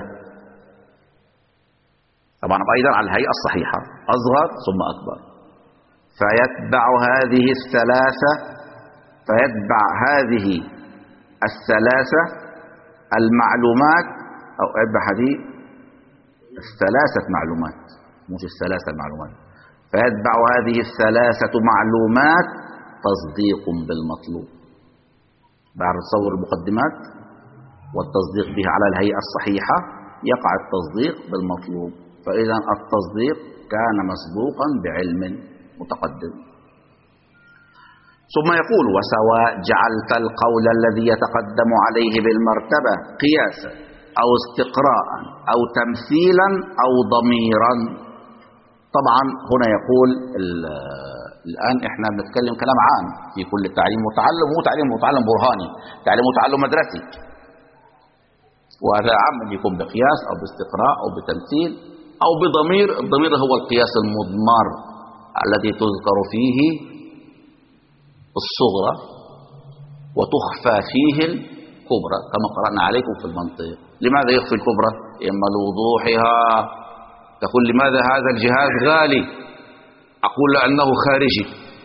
طبعا أيضا على الهيئة الصحيحة، أصغر ثم أكبر. فيتبع هذه الثلاثة فيتبع هذه الثلاثة المعلومات، أو يتبع هذه الثلاثة معلومات مش الثلاثة المعلومات، فيتبع هذه الثلاثة معلومات تصديق بالمطلوب. بعد تصور المقدمات والتصديق بها على الهيئة الصحيحة يقع التصديق بالمطلوب، فإذا التصديق كان مسبوقا بعلم متقدم. ثم يقول وسواء جعلت القول الذي يتقدم عليه بالمرتبة قياسا أو استقراء أو تمثيلا أو ضميرا. طبعا هنا يقول الآن احنا بنتكلم كلام عام في كل تعليم وتعلم، مو تعليم وتعلم برهاني، تعليم وتعلم مدرسي، وهذا عام أن يكون بقياس أو باستقراء أو بتمثيل أو بضمير. الضمير هو القياس المضمر الذي تذكر فيه الصغرى وتخفى فيه الكبرى كما قرأنا عليكم في المنطق. لماذا يخفي الكبرى؟ إما لوضوحها. تقول لماذا هذا الجهاز غالي؟ أقول لأنه خارجي،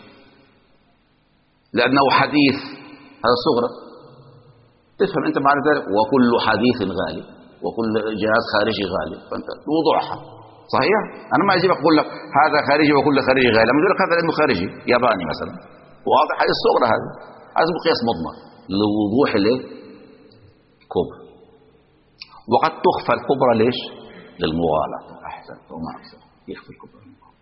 لأنه حديث، هذا الصغرى. تفهم أنت معنى ذلك؟ وكل حديث غالي وكل جهاز خارجي غالي، فأنت وضوحها صحيح. أنا ما أجيب أقول لك هذا خارجي وكل خارجي غالي، لما أقول لك هذا لأنه خارجي ياباني مثلا، واضح. هذه الصغرى، هذا هذا مقياس مضمر لوضوح الايه؟ الكبرى. وقد تخفى الكبرى ليش؟ للمغالطة. أحسن وما أكثر يخفي الكبرى.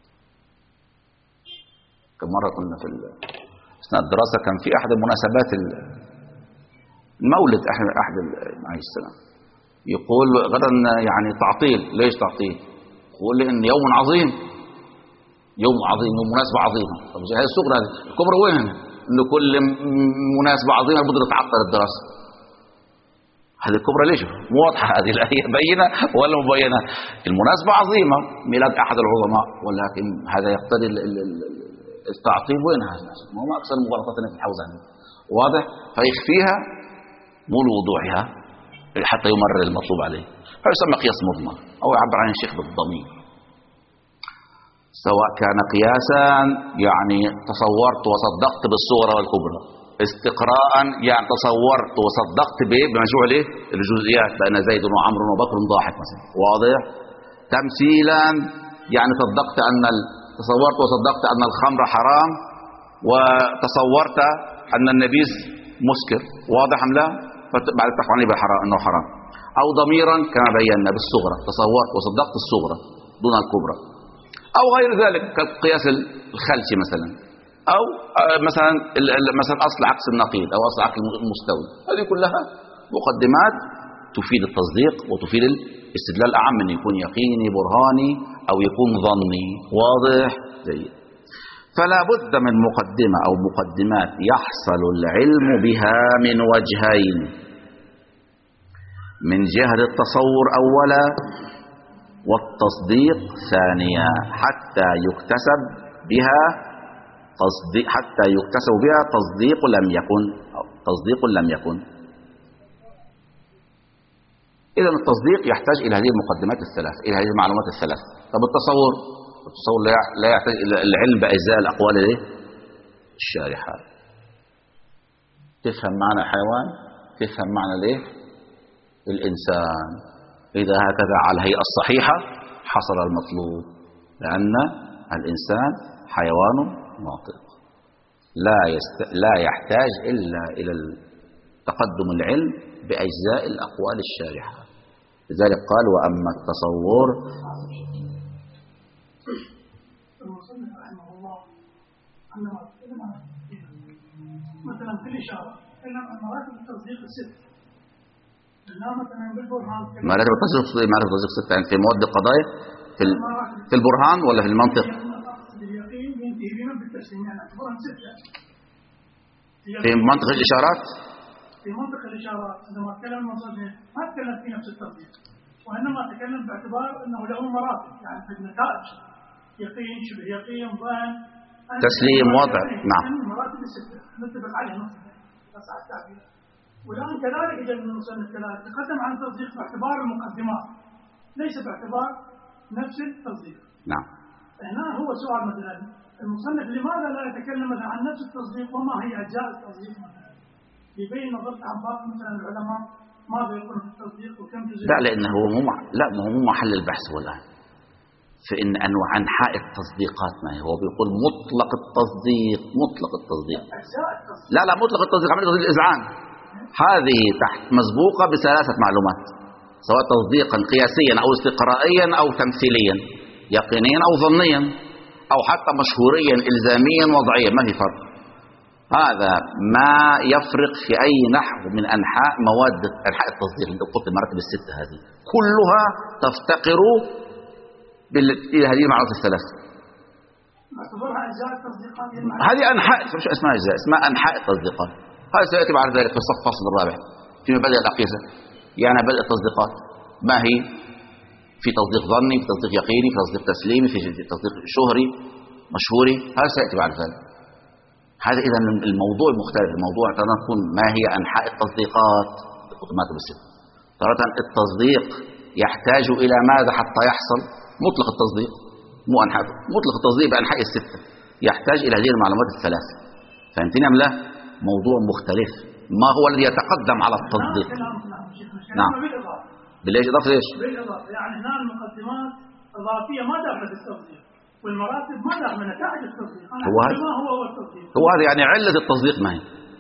كم مرة كنا في أثناء الدراسة كان في أحد المناسبات المولد أحد أحد عليه السلام يقول غدا يعني تعطيل. ليش تعطيل؟ يقول لي إن يوم عظيم، يوم عظيم ومناسبة عظيمة. طب هذه الصغرى، الكبرى وين؟ إن كل مناسبة عظيمة بدها تعطل الدراسة. هذه الكبرى ليش؟ مو واضحة هذه الآية، بينة ولا مبينة؟ المناسبة عظيمة، ميلاد أحد العظماء، ولكن هذا يقتضي التعطيل. وين هذا؟ ما أكثر المغالطات في الحوزة هذه، واضح؟ فيخفيها مو لوضوحها حتى يمرر المطلوب عليه، فيسمى قياس مضمر أو يعبر عن الشيخ بالضمير. سواء كان قياسا يعني تصورت وصدقت بالصغرى والكبرى، استقراء يعني تصورت وصدقت بمجموع الايه؟ الجزئيات، بين زيد وعمرو وبكر ضاحك مثلا، واضح؟ تمثيلا يعني صدقت ان تصورت وصدقت ان الخمر حرام وتصورت ان النبيذ مسكر، واضح ام لا؟ بعد التقوى عنه بحرام انه حرام. او ضميرا كما بينا بالصغرى، تصورت وصدقت الصغرى دون الكبرى، او غير ذلك كالقياس الخلسي مثلا، او مثلا مثلا اصل عكس النقيض او اصل عكس المستوي. هذه كلها مقدمات تفيد التصديق وتفيد الاستدلال، اعم من يكون يقيني برهاني او يكون ظني، واضح؟ جيد. فلا بد من مقدمة او مقدمات يحصل العلم بها من وجهين: من جهة التصور اولا، والتصديق ثانية حتى يكتسب بها تصديق حتى يكتسب بها تصديق لم يكن تصديق لم يكن. إذا التصديق يحتاج إلى هذه المقدمات الثلاث، إلى هذه المعلومات الثلاث. طب التصور التصور لا يحتاج إلى العلم بأجزاء الأقوال الايه؟ الشارحة. تفهم معنى الحيوان، تفهم معنى الايه؟ الإنسان. إذا هكذا على الهيئة الصحيحة حصل المطلوب، لأن الإنسان حيوان ناطق لا يست... لا يحتاج إلا إلى تقدم العلم بأجزاء الأقوال الشارحة. لذلك قال وأما التصور. المصنف رحمه الله أنه مثلا في الإشارة تكلم عن مراتب التصديق الست. لا مثلا بالبرهان مراتب التصديق مراتب التصديق ست، يعني في مواد القضايا في ال... في البرهان ولا في المنطق؟ اليقين ينتهي بمن بالتسليم، يعني اعتبرها ستة. في منطق الإشارات في منطق الإشارات عندما تكلم المصنف ما تكلم في نفس التصديق، وإنما تكلم باعتبار أنه له مراتب، يعني في النتائج يقين، شبه يقين، ظن، تسليم، وضع. نعم. مراتب الستة نتفق عليها نصف بس على التعبير. والآن كذلك إذا المصنف كذلك تقدم عن التصديق باعتبار المقدمات ليس باعتبار نفس التصديق. نعم. هنا هو سؤال مثلا المصنف لماذا لا يتكلم مثلا عن نفس التصديق وما هي أجزاء التصديق مثلا؟ يبين نظرة عن بعض مثلا العلماء ماذا يكون في التصديق وكم جزء. لا لأنه هو مو لا مو محل البحث هو الآن في إن أنواع أنحاء التصديقات. ما هو بيقول مطلق التصديق مطلق التصديق. أجزاء التصديق. لا لا مطلق التصديق عملية تصديق الإذعان هذه تحت مسبوقة بثلاثة معلومات، سواء تصديقا قياسيا أو استقرائيا أو تمثيليا، يقينيا أو ظنيا، أو حتى مشهوريا إلزاميا وضعيا، ما في فرق. هذا ما يفرق في أي نحو من أنحاء مواد أنحاء التصديق. أنت قلت المراتب الستة هذه كلها تفتقر إلى هذه المعلومات الثلاث. هذه أنحاء، مش اسمها أجزاء، اسمها أنحاء التصديقات. هذا سيأتي بعد ذلك في الصف الفصل الرابع في مبادئ الأقيسة. يعني مبادئ التصديقات ما هي؟ في تصديق ظني، في تصديق يقيني، في تصديق تسليمي، في تصديق شهري مشهوري. هذا سيأتي بعد ذلك. هذا إذا الموضوع مختلف. الموضوع ترى نكون ما هي أنحاء التصديقات المراتب الستة. ترى التصديق يحتاج إلى ماذا حتى يحصل؟ مطلق التصديق، مو أنحاء. مطلق التصديق بأنحاء الستة يحتاج إلى هذه المعلومات الثلاثة. فهمتني أم لا؟ موضوع مختلف. ما هو الذي يتقدم على التصديق؟ نعم. بالإيش إضافة إيش؟ بالإضافة. يعني هنا المقدمات إضافية ما داخلة في التصديق، والمراتب ما داخلة نتائج التصديق. هو هذا ما هو هو التصديق؟ هو هذا يعني علة التصديق ما هي؟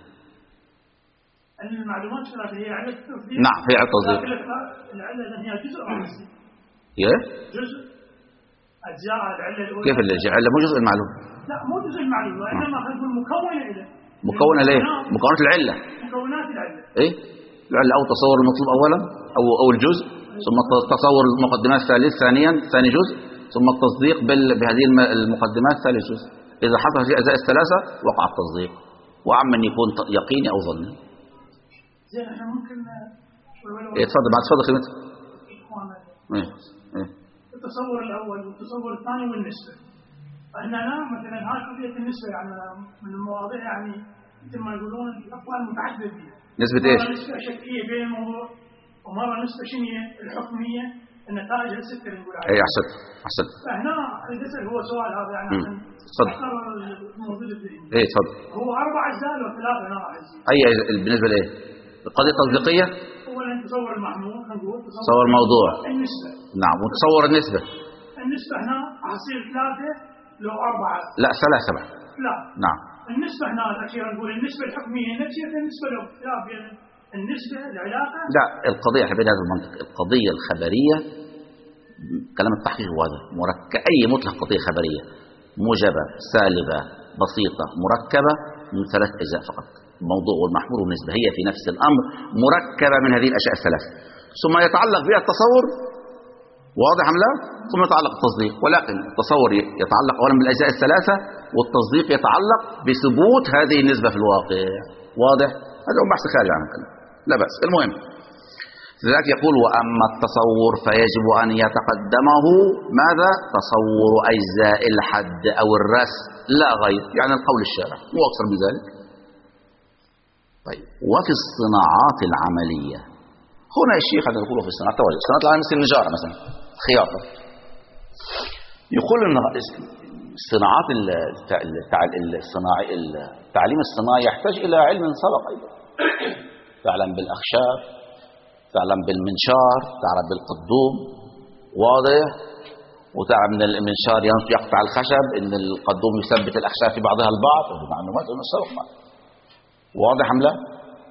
المعلومات الثلاثة هي علة التصديق. نعم هي علة التصديق. العلة هي جزء رئيسي. إيه؟ جزء. أجزاء العلة الأولى. كيف اللي علة مو جزء المعلوم؟ لا مو جزء المعلوم، وإنما خلينا نقول مكونة إليه. مكونة ليه؟ مكونات العلة. مكونات العلة. إيه؟ العلة أو تصور المطلوب أولا أو أو الجزء، ثم تصور المقدمات الثالث ثانيا ثاني جزء، ثم التصديق بهذه المقدمات ثالث جزء. إذا حصل في أجزاء الثلاثة وقع التصديق، وعم أن يكون يقيني أو ظني. زين احنا ممكن إيه تفضل بعد تفضل خدمتك. إيه إيه. التصور الأول والتصور الثاني والنسبة. فإحنا مثلا هاي قضية النسبة يعني من المواضيع يعني مثل ما يقولون الأقوال متعددة فيها. نسبة إيش؟ مرة نسبة شكلية بين الموضوع، ومرة نسبة شنية الحكمية النتائج الستة اللي نقول عليها. إيه أحسنت أحسنت. فهنا الجسد هو سؤال هذا يعني عشان تفضل. الموضوع الذهني. إيه تفضل. هو أربع أجزاء ولا ثلاثة هنا راح يصير. أي بالنسبة لإيه؟ القضية التصديقية؟ أولا تصور المحمول نقول تصور الموضوع. النسبة. نعم وتصور النسبة. النسبة هنا حصير ثلاثة لو أربعة. لا ثلاثة بعد. لا. نعم. النسبة هنا الأخيرة نقول النسبة الحكمية نفسها النسبة لو لا بين النسبة العلاقة. لا القضية حبيت هذا المنطق. القضية الخبرية كلام التحقيق هو هذا مركب. أي مطلق قضية خبرية موجبة سالبة بسيطة مركبة من ثلاث أجزاء فقط. الموضوع والمحمول والنسبة هي في نفس الأمر مركبة من هذه الأشياء الثلاث، ثم يتعلق بها التصور واضح أم لا؟ ثم يتعلق التصديق. ولكن التصور يتعلق أولا بالأجزاء الثلاثة، والتصديق يتعلق بثبوت هذه النسبة في الواقع. واضح؟ هذا هو بحث خارج عن الكلام لا بأس. المهم لذلك يقول وأما التصور فيجب أن يتقدمه ماذا؟ تصور أجزاء الحد أو الرسم لا غير، يعني القول الشارع مو أكثر من ذلك. طيب وفي الصناعات العملية، هنا الشيخ هذا يقوله في الصناعات العملية، الصناعات العملية مثل النجارة مثلا، خياطة، يقول إن الصناعات الصناعي التعليم الصناعي يحتاج إلى علم سبق أيضا، تعلم بالأخشاب، تعلم بالمنشار، تعلم بالقدوم، واضح، وتعلم من المنشار يقطع الخشب، ان القدوم يثبت الأخشاب في بعضها البعض، معلومات من السبق، واضح أم لا؟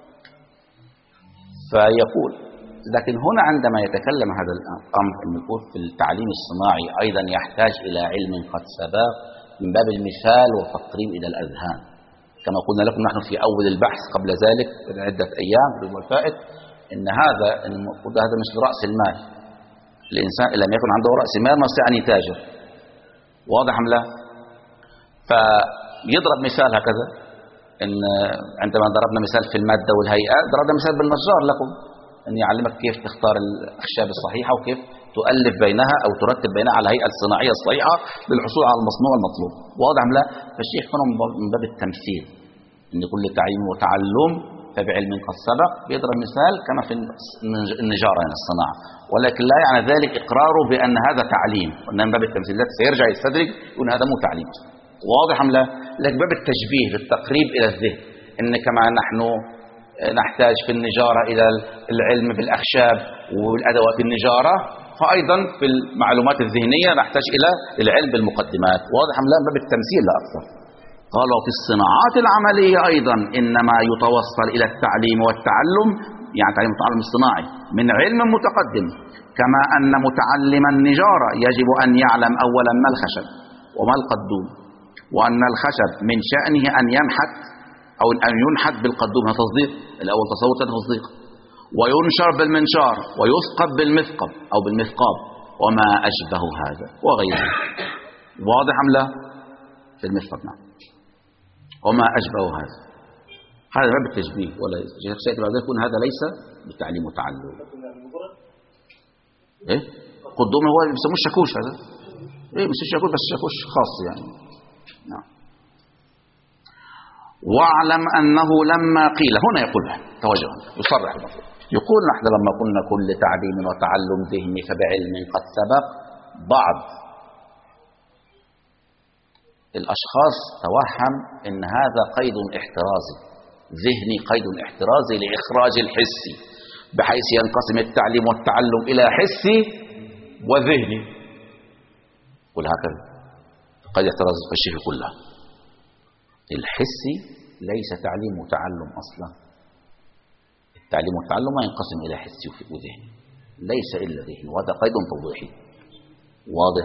فيقول لكن هنا عندما يتكلم هذا الأمر أن يقول في التعليم الصناعي أيضا يحتاج إلى علم قد سبق من باب المثال والتقريب إلى الأذهان، كما قلنا لكم نحن في أول البحث قبل ذلك عدة أيام في الفائت، إن هذا المفروض هذا مثل رأس المال، الإنسان إن لم يكن عنده رأس مال ما يستطيع أن يتاجر، واضح أم لا؟ فيضرب مثال هكذا، إن عندما ضربنا مثال في المادة والهيئة ضربنا مثال بالنجار لكم، أن يعلمك كيف تختار الأخشاب الصحيحة وكيف تؤلف بينها أو ترتب بينها على الهيئة الصناعية الصحيحة للحصول على المصنوع المطلوب، واضح أم لا؟ فالشيخ هنا من باب التمثيل، أن كل تعليم وتعلم فبعلم قد سبق، بيضرب مثال كما في النجارة يعني الصناعة، ولكن لا يعني ذلك إقراره بأن هذا تعليم، وأن من باب التمثيلات سيرجع يستدرك يقول هذا مو تعليم، واضح أم لا؟ لكن باب التشبيه بالتقريب إلى الذهن، إن كما نحن نحتاج في النجارة إلى العلم بالأخشاب والأدوات النجارة، فأيضا في المعلومات الذهنية نحتاج إلى العلم بالمقدمات، واضح أم لا؟ باب التمثيل لا أكثر. قالوا في الصناعات العملية أيضا إنما يتوصل إلى التعليم والتعلم، يعني تعليم التعلم الصناعي من علم متقدم، كما أن متعلم النجارة يجب أن يعلم أولا ما الخشب وما القدوم، وأن الخشب من شأنه أن ينحت أو أن ينحت بالقدوم، هذا تصديق الأول، تصور تصديق، وينشر بالمنشار، ويثقب بالمثقب أو بالمثقاب وما أشبه هذا وغيره، واضح أم لا؟ في المثقب نعم، وما أشبه هذا، هذا باب التشبيه، ولا سيأتي بعد ذلك يكون هذا ليس بالتعليم وتعلم. إيه؟ قدوم هو بيسموه الشاكوش، هذا إيه مش الشاكوش بس شاكوش خاص يعني، نعم. واعلم أنه لما قيل، هنا يقول توجه يصرح يقول نحن لما قلنا كل تعليم وتعلم ذهني فبعلم قد سبق، بعض الأشخاص توهم أن هذا قيد احترازي ذهني، قيد احترازي لإخراج الحسي، بحيث ينقسم التعليم والتعلم إلى حسي وذهني، قل هكذا قيد احترازي في الشيء كلها. الحسي ليس تعليم وتعلم أصلا، التعليم والتعلم ما ينقسم إلى حسي وذهني، ليس إلا ذهني، وهذا قيد توضيحي واضح.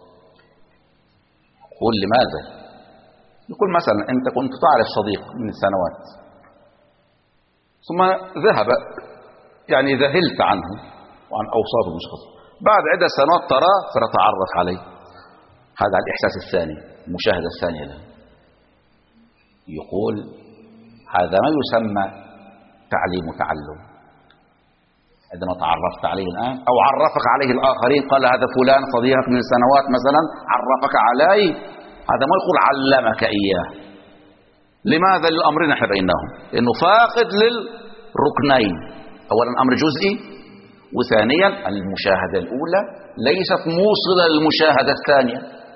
يقول لماذا؟ يقول مثلا أنت كنت تعرف صديق من سنوات ثم ذهب، يعني ذهلت عنه وعن أوصافه مش خاصة، بعد عدة سنوات ترى فتتعرف عليه، هذا الإحساس الثاني، المشاهدة الثانية له. يقول هذا ما يسمى تعليم وتعلم، عندما تعرفت عليه الآن أو عرفك عليه الآخرين، قال هذا فلان صديقك من سنوات مثلا عرفك عليه، هذا ما يقول علمك إياه. لماذا؟ للأمرين نحن بينهم، لأنه فاقد للركنين، أولا أمر جزئي، وثانيا المشاهدة الأولى ليست موصلة للمشاهدة الثانية،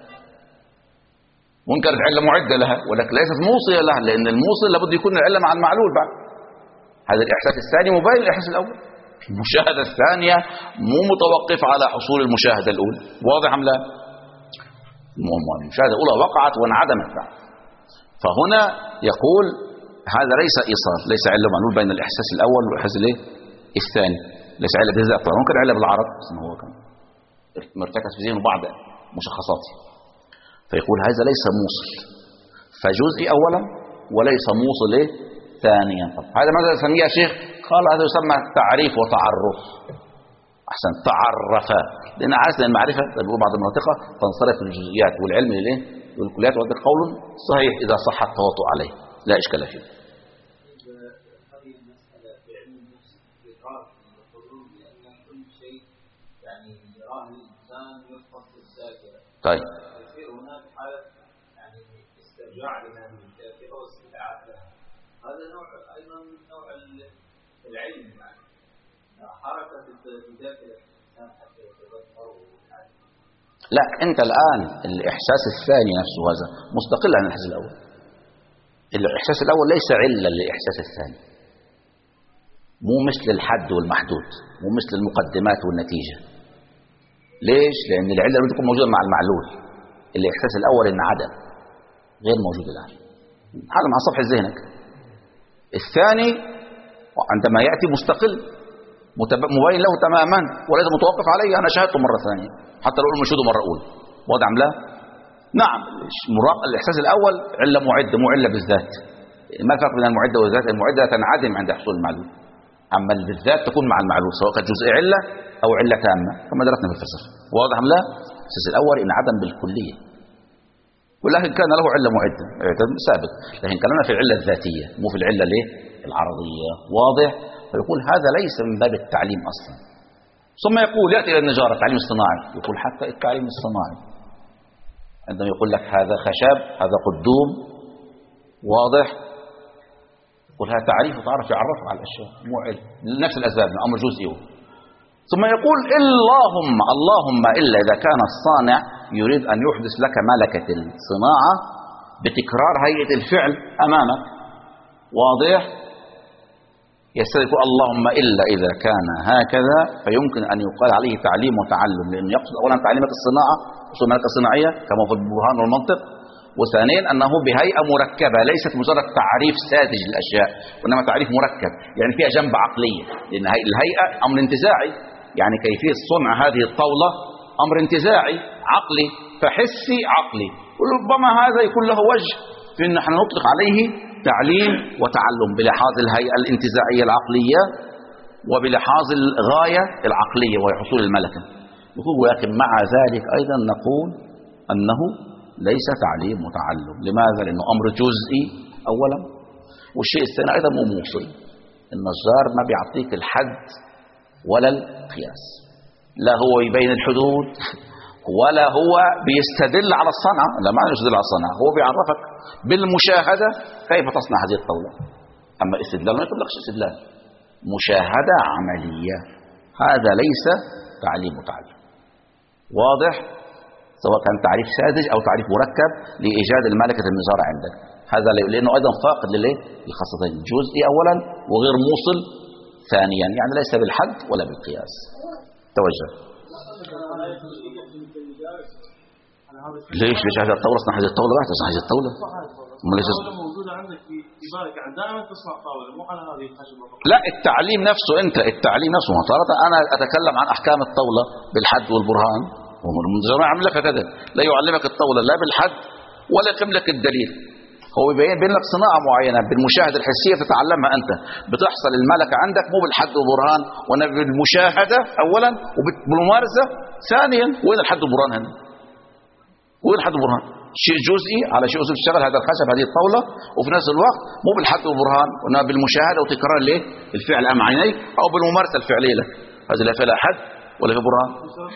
ممكن العلة معدة لها ولكن ليست موصلة لها، لأن الموصل لابد يكون العلة مع المعلول بعد. هذا الإحساس الثاني مبين للإحساس الأول، المشاهدة الثانية مو متوقف على حصول المشاهدة الأولى، واضح أم لا؟ المشاهدة الأولى وقعت وانعدمت بعد، فهنا يقول هذا ليس إيصال، ليس علة معلول بين الإحساس الأول والإحساس الثاني، ليس علة بهذا، ممكن علة بالعرض بس هو كان مرتكز في ذهنه بعض مشخصاته، فيقول هذا ليس موصل، فجزئي أولا وليس موصل إيه؟ ثانيا. طب هذا ماذا يسميه يا شيخ؟ قال هذا يسمى تعريف وتعرف، أحسن تعرف، لأن عارف أن المعرفة بيقول بعض المناطق تنصرف الجزئيات والعلم للإيه؟ والكليات، وهذا قول صحيح إذا صح التواطؤ عليه لا إشكال فيه. يقولون بأن كل شيء يعني يراه الإنسان يفقد في الذاكرة. طيب. يصير هناك حالة يعني استرجاع لهذه الذاكرة واستدعاء لها. هذا نوع أيضا من نوع العلم يعني حركة الذاكرة الإنسان حتى يتذكر. لا، أنت الآن الإحساس الثاني نفسه هذا مستقل عن الإحساس الأول. الإحساس الأول ليس علة للإحساس الثاني، مو مثل الحد والمحدود، مو مثل المقدمات والنتيجة. ليش؟ لأن العلة لازم تكون موجودة مع المعلول. الإحساس الأول انعدم، غير موجود الآن، هذا مع صفحة ذهنك. الثاني عندما يأتي مستقل مبين له تماما وليس متوقف عليه. أنا شاهدته مرة ثانية حتى لو المشهود مرة أولى واضح لا؟ نعم. الإحساس الأول علة معدة، مو علة بالذات. ما الفرق بين المعدة والذات؟ المعدة تنعدم عند حصول المعلول، أما بالذات تكون مع المعلول سواء كانت جزء علة أو علة تامة كما درسنا في الفلسفة. واضح لا؟ الإحساس الأول انعدم بالكلية، ولكن كان له علة معدة سابق، لكن كلامنا في العلة الذاتية مو في العلة ليه؟ العرضية. واضح؟ فيقول هذا ليس من باب التعليم أصلا. ثم يقول يأتي إلى النجارة التعليم الصناعي، يقول حتى التعليم الصناعي عندما يقول لك هذا خشب هذا قدوم، واضح؟ يقول هذا تعريف وتعرف يعرف على الأشياء، مو علم لنفس الأسباب، أمر جزئي. ثم يقول اللهم اللهم إلا إذا كان الصانع يريد أن يحدث لك ملكة الصناعة بتكرار هيئة الفعل أمامك. واضح؟ يستدرك اللهم إلا إذا كان هكذا فيمكن أن يقال عليه تعليم وتعلم، لأنه يقصد أولا تعليمك الصناعة وصول الملكة الصناعية كما في البرهان والمنطق، وثانيا أنه بهيئة مركبة ليست مجرد تعريف ساذج للأشياء، وإنما تعريف مركب يعني فيها جنب عقلية، لأن الهيئة أمر انتزاعي، يعني كيفية صنع هذه الطاولة أمر انتزاعي عقلي فحسي عقلي، وربما هذا يكون له وجه في أن نحن نطلق عليه تعليم وتعلم بلحاظ الهيئة الانتزاعية العقلية وبلحاظ الغاية العقلية وهي حصول الملكة. ولكن مع ذلك أيضا نقول أنه ليس تعليم وتعلم. لماذا؟ لأنه أمر جزئي أولا، والشيء الثاني أيضا مو موصل. النجار ما بيعطيك الحد ولا القياس، لا هو يبين الحدود ولا هو بيستدل على الصنعة، لا ما يستدل على الصنعة، هو بيعرفك بالمشاهدة كيف تصنع هذه الطاولة. أما استدلال ما يقول لكش استدلال، مشاهدة عملية. هذا ليس تعليم وتعلم. واضح؟ سواء كان تعريف ساذج أو تعريف مركب لإيجاد الملكة النجارة عندك، هذا لأنه أيضا فاقد للخاصتين، جزئي أولا وغير موصل ثانيا، يعني ليس بالحد ولا بالقياس. توجه. ليش ليش هذه الطاولة اصنع هذه الطاولة بعد تصنع هذه الطاولة ليش موجودة عندك في بالك يعني دائما تصنع طاولة مو على هذه الخشبة. لا، التعليم نفسه، أنت التعليم نفسه مطارة. أنا أتكلم عن أحكام الطاولة بالحد والبرهان، والمنظر يعمل لك هكذا، لا يعلمك الطاولة لا بالحد ولا يقيم لك الدليل، هو يبين بين لك صناعة معينة بالمشاهدة الحسية تتعلمها أنت، بتحصل الملكة عندك مو بالحد والبرهان، وأنا بالمشاهدة أولا وبالممارسة ثانيا. وين الحد والبرهان هنا؟ وين الحد والبرهان؟ شيء جزئي على شيء أسلوب تشتغل هذا الخشب هذه الطاولة، وفي نفس الوقت مو بالحد والبرهان، وإنما بالمشاهدة وتكرار ليه الفعل أمام عينيك أو بالممارسة الفعلية لك. هذه لا فيها حد ولا فيها برهان.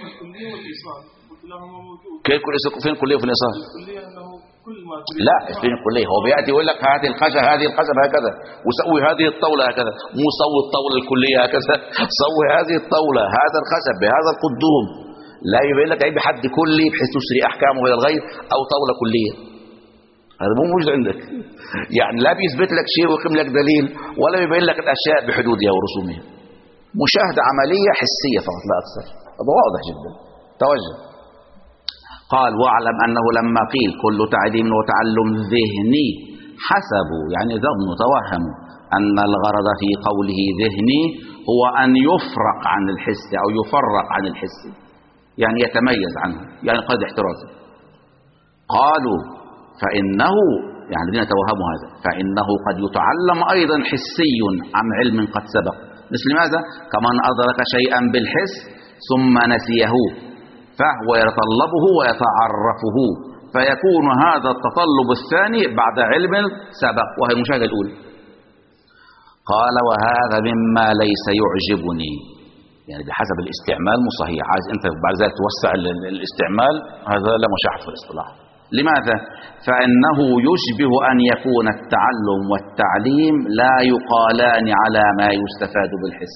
كيف كل فين كلية وفين إيصال؟ لا، فين الكلية؟ هو بيأتي يقول لك هذه الخشب هذه الخشب هكذا، وسوي هذه الطاولة هكذا، مو سوي الطاولة الكلية هكذا، سوي هذه الطاولة هذا الخشب بهذا القدوم. لا يبين لك أي بحد كلي بحيث تسري أحكامه إلى الغير أو طاولة كلية، هذا مو موجود عندك. يعني لا بيثبت لك شيء ويقيم لك دليل ولا يبين لك الأشياء بحدودها ورسومها، مشاهدة عملية حسية فقط لا أكثر. هذا واضح جدا. توجه. قال واعلم أنه لما قيل كل تعليم وتعلم ذهني حسبوا، يعني ظنوا توهموا أن الغرض في قوله ذهني هو أن يفرق عن الحس أو يفرق عن الحس، يعني يتميز عنه، يعني قد احترازه. قالوا فإنه، يعني الذين توهموا هذا، فإنه قد يتعلم أيضا حسي عن علم قد سبق، مثل ماذا؟ كمن أدرك شيئا بالحس ثم نسيه فهو يتطلبه ويتعرفه، فيكون هذا التطلب الثاني بعد علم سبق وهي المشاهدة الأولى. قال وهذا مما ليس يعجبني، يعني بحسب الاستعمال مو صحيح. عايز انت بعد ذلك توسع الاستعمال، هذا لا مشاحة في الاصطلاح. لماذا؟ فإنه يشبه أن يكون التعلم والتعليم لا يقالان على ما يستفاد بالحس.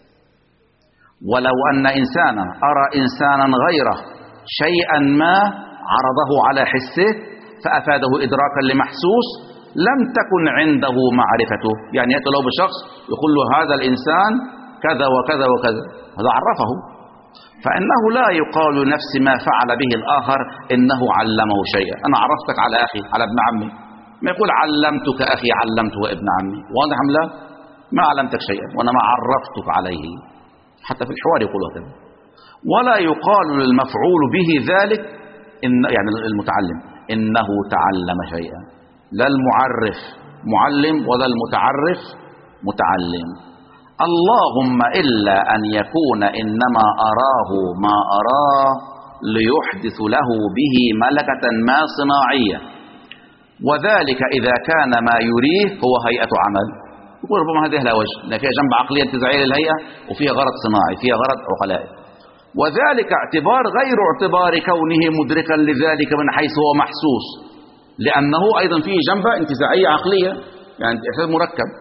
ولو أن إنسانا أرى إنسانا غيره شيئا ما عرضه على حسه فأفاده إدراكا لمحسوس، لم تكن عنده معرفته. يعني يأتي له بشخص يقول له هذا الإنسان كذا وكذا وكذا، هذا عرفه، فإنه لا يقال نفس ما فعل به الآخر إنه علمه شيئا. أنا عرفتك على أخي، على ابن عمي، ما يقول علمتك أخي علمته ابن عمي، واضح أم لا؟ ما علمتك شيئا وأنا ما عرفتك عليه. حتى في الحوار يقول هكذا. ولا يقال للمفعول به ذلك إن يعني المتعلم إنه تعلم شيئا، لا المعرف معلم ولا المتعرف متعلم. اللهم إلا أن يكون إنما أراه ما أراه ليحدث له به ملكة ما صناعية، وذلك إذا كان ما يريه هو هيئة عمل. يقول ربما هذه لها وجه، لأن فيها جنب عقلية انتزاعية للهيئة وفيها غرض صناعي، فيها غرض عقلائي. وذلك اعتبار غير اعتبار كونه مدركا لذلك من حيث هو محسوس، لأنه أيضا فيه جنبة انتزاعية عقلية، يعني إحساس مركب.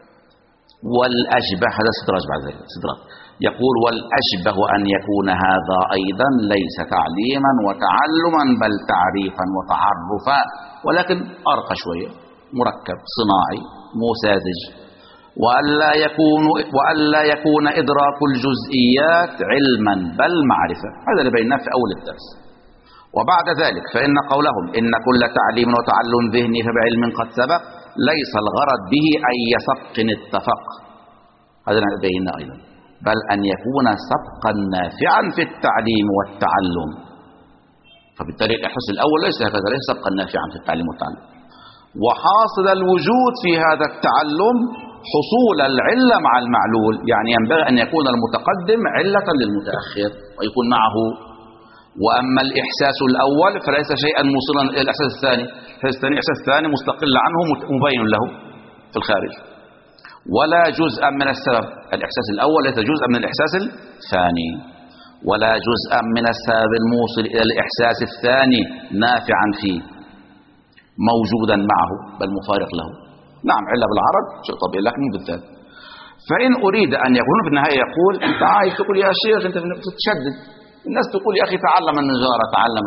والأشبه، هذا استدراج بعد ذلك استدراج، يقول والأشبه أن يكون هذا أيضا ليس تعليما وتعلما بل تعريفا وتعرفا، ولكن أرقى شوية، مركب صناعي مو ساذج. وألا يكون وألا يكون إدراك الجزئيات علما بل معرفة، هذا اللي بيناه في أول الدرس. وبعد ذلك فإن قولهم إن كل تعليم وتعلم ذهني فبعلم قد سبق ليس الغرض به أي سبق اتفق، هذا بيننا أيضا، بل أن يكون سبقا نافعا في التعليم والتعلم. فبالتالي الإحساس الأول ليس هكذا، ليس سبقا نافعا في التعليم والتعلم. وحاصل الوجود في هذا التعلم حصول العلة مع المعلول، يعني ينبغي أن يكون المتقدم علة للمتأخر ويكون معه. وأما الإحساس الأول فليس شيئا موصلا إلى الإحساس الثاني، الإحساس الثاني إحساس ثاني مستقل عنه مبين له في الخارج، ولا جزءا من السبب. الإحساس الأول ليس جزءا من الإحساس الثاني، ولا جزءا من السبب الموصل إلى الإحساس الثاني نافعا فيه موجودا معه بل مفارق له. نعم علة بالعرض شيء طبيعي لكن مو بالذات. فإن أريد أن يكون في النهاية يقول أنت عايز تقول يا شيخ أنت تشدد، الناس تقول يا أخي تعلم النجارة، تعلم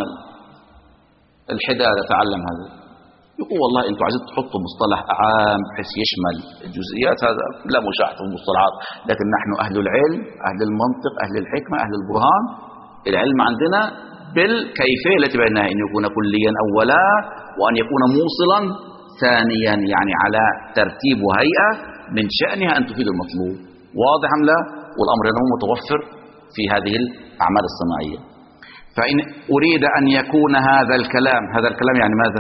الحدادة، تعلم هذا. يقول والله أنتم عايزين تحطوا مصطلح عام بحيث يشمل الجزئيات، هذا لا مشاحة في المصطلحات، لكن نحن أهل العلم أهل المنطق أهل الحكمة أهل البرهان. العلم عندنا بالكيفية التي بينها، أن يكون كليا أولا وأن يكون موصلا ثانيا، يعني على ترتيب وهيئة من شأنها أن تفيد المطلوب. واضح أم لا؟ والأمر هنا متوفر في هذه الأعمال الصناعية. فإن أريد أن يكون هذا الكلام، هذا الكلام يعني ماذا؟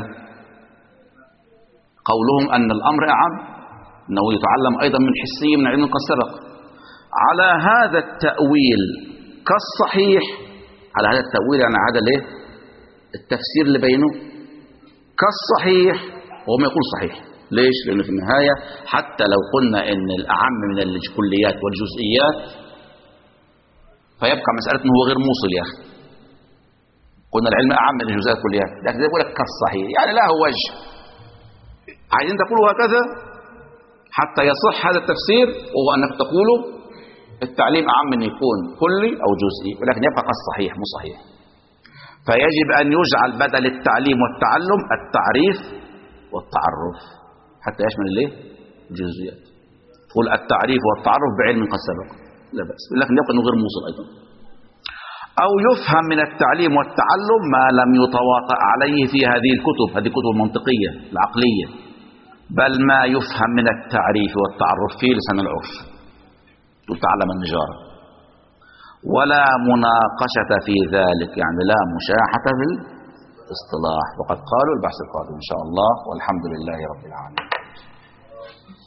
قولهم أن الأمر أعم، أنه يتعلم أيضا من حسي من علم قد سبق، على هذا التأويل كالصحيح. على هذا التأويل يعني هذا ليه التفسير اللي بينه كالصحيح، وهو ما يقول صحيح. ليش؟ لأنه في النهاية حتى لو قلنا أن الأعم من الكليات والجزئيات فيبقى مسألة أنه هو غير موصل. يا أخي قلنا العلم أعم من الجزئيات والكليات، لكن يقول لك كالصحيح يعني له وجه. عايزين تقولوا هكذا حتى يصح هذا التفسير، وهو أنك تقولوا التعليم أعم من يكون كلي أو جزئي، ولكن يبقى كالصحيح مو صحيح. فيجب أن يجعل بدل التعليم والتعلم التعريف والتعرف حتى يشمل الايه؟ الجزئيات. تقول التعريف والتعرف بعلم قد سبق لا بأس، لكن يبقى انه غير موصل ايضا. او يفهم من التعليم والتعلم ما لم يتواطأ عليه في هذه الكتب، هذه الكتب المنطقية العقلية، بل ما يفهم من التعريف والتعرف في لسان العرف. تعلم النجارة، ولا مناقشة في ذلك، يعني لا مشاحة في الاصطلاح. وقد قالوا البحث القادم إن شاء الله، والحمد لله رب العالمين.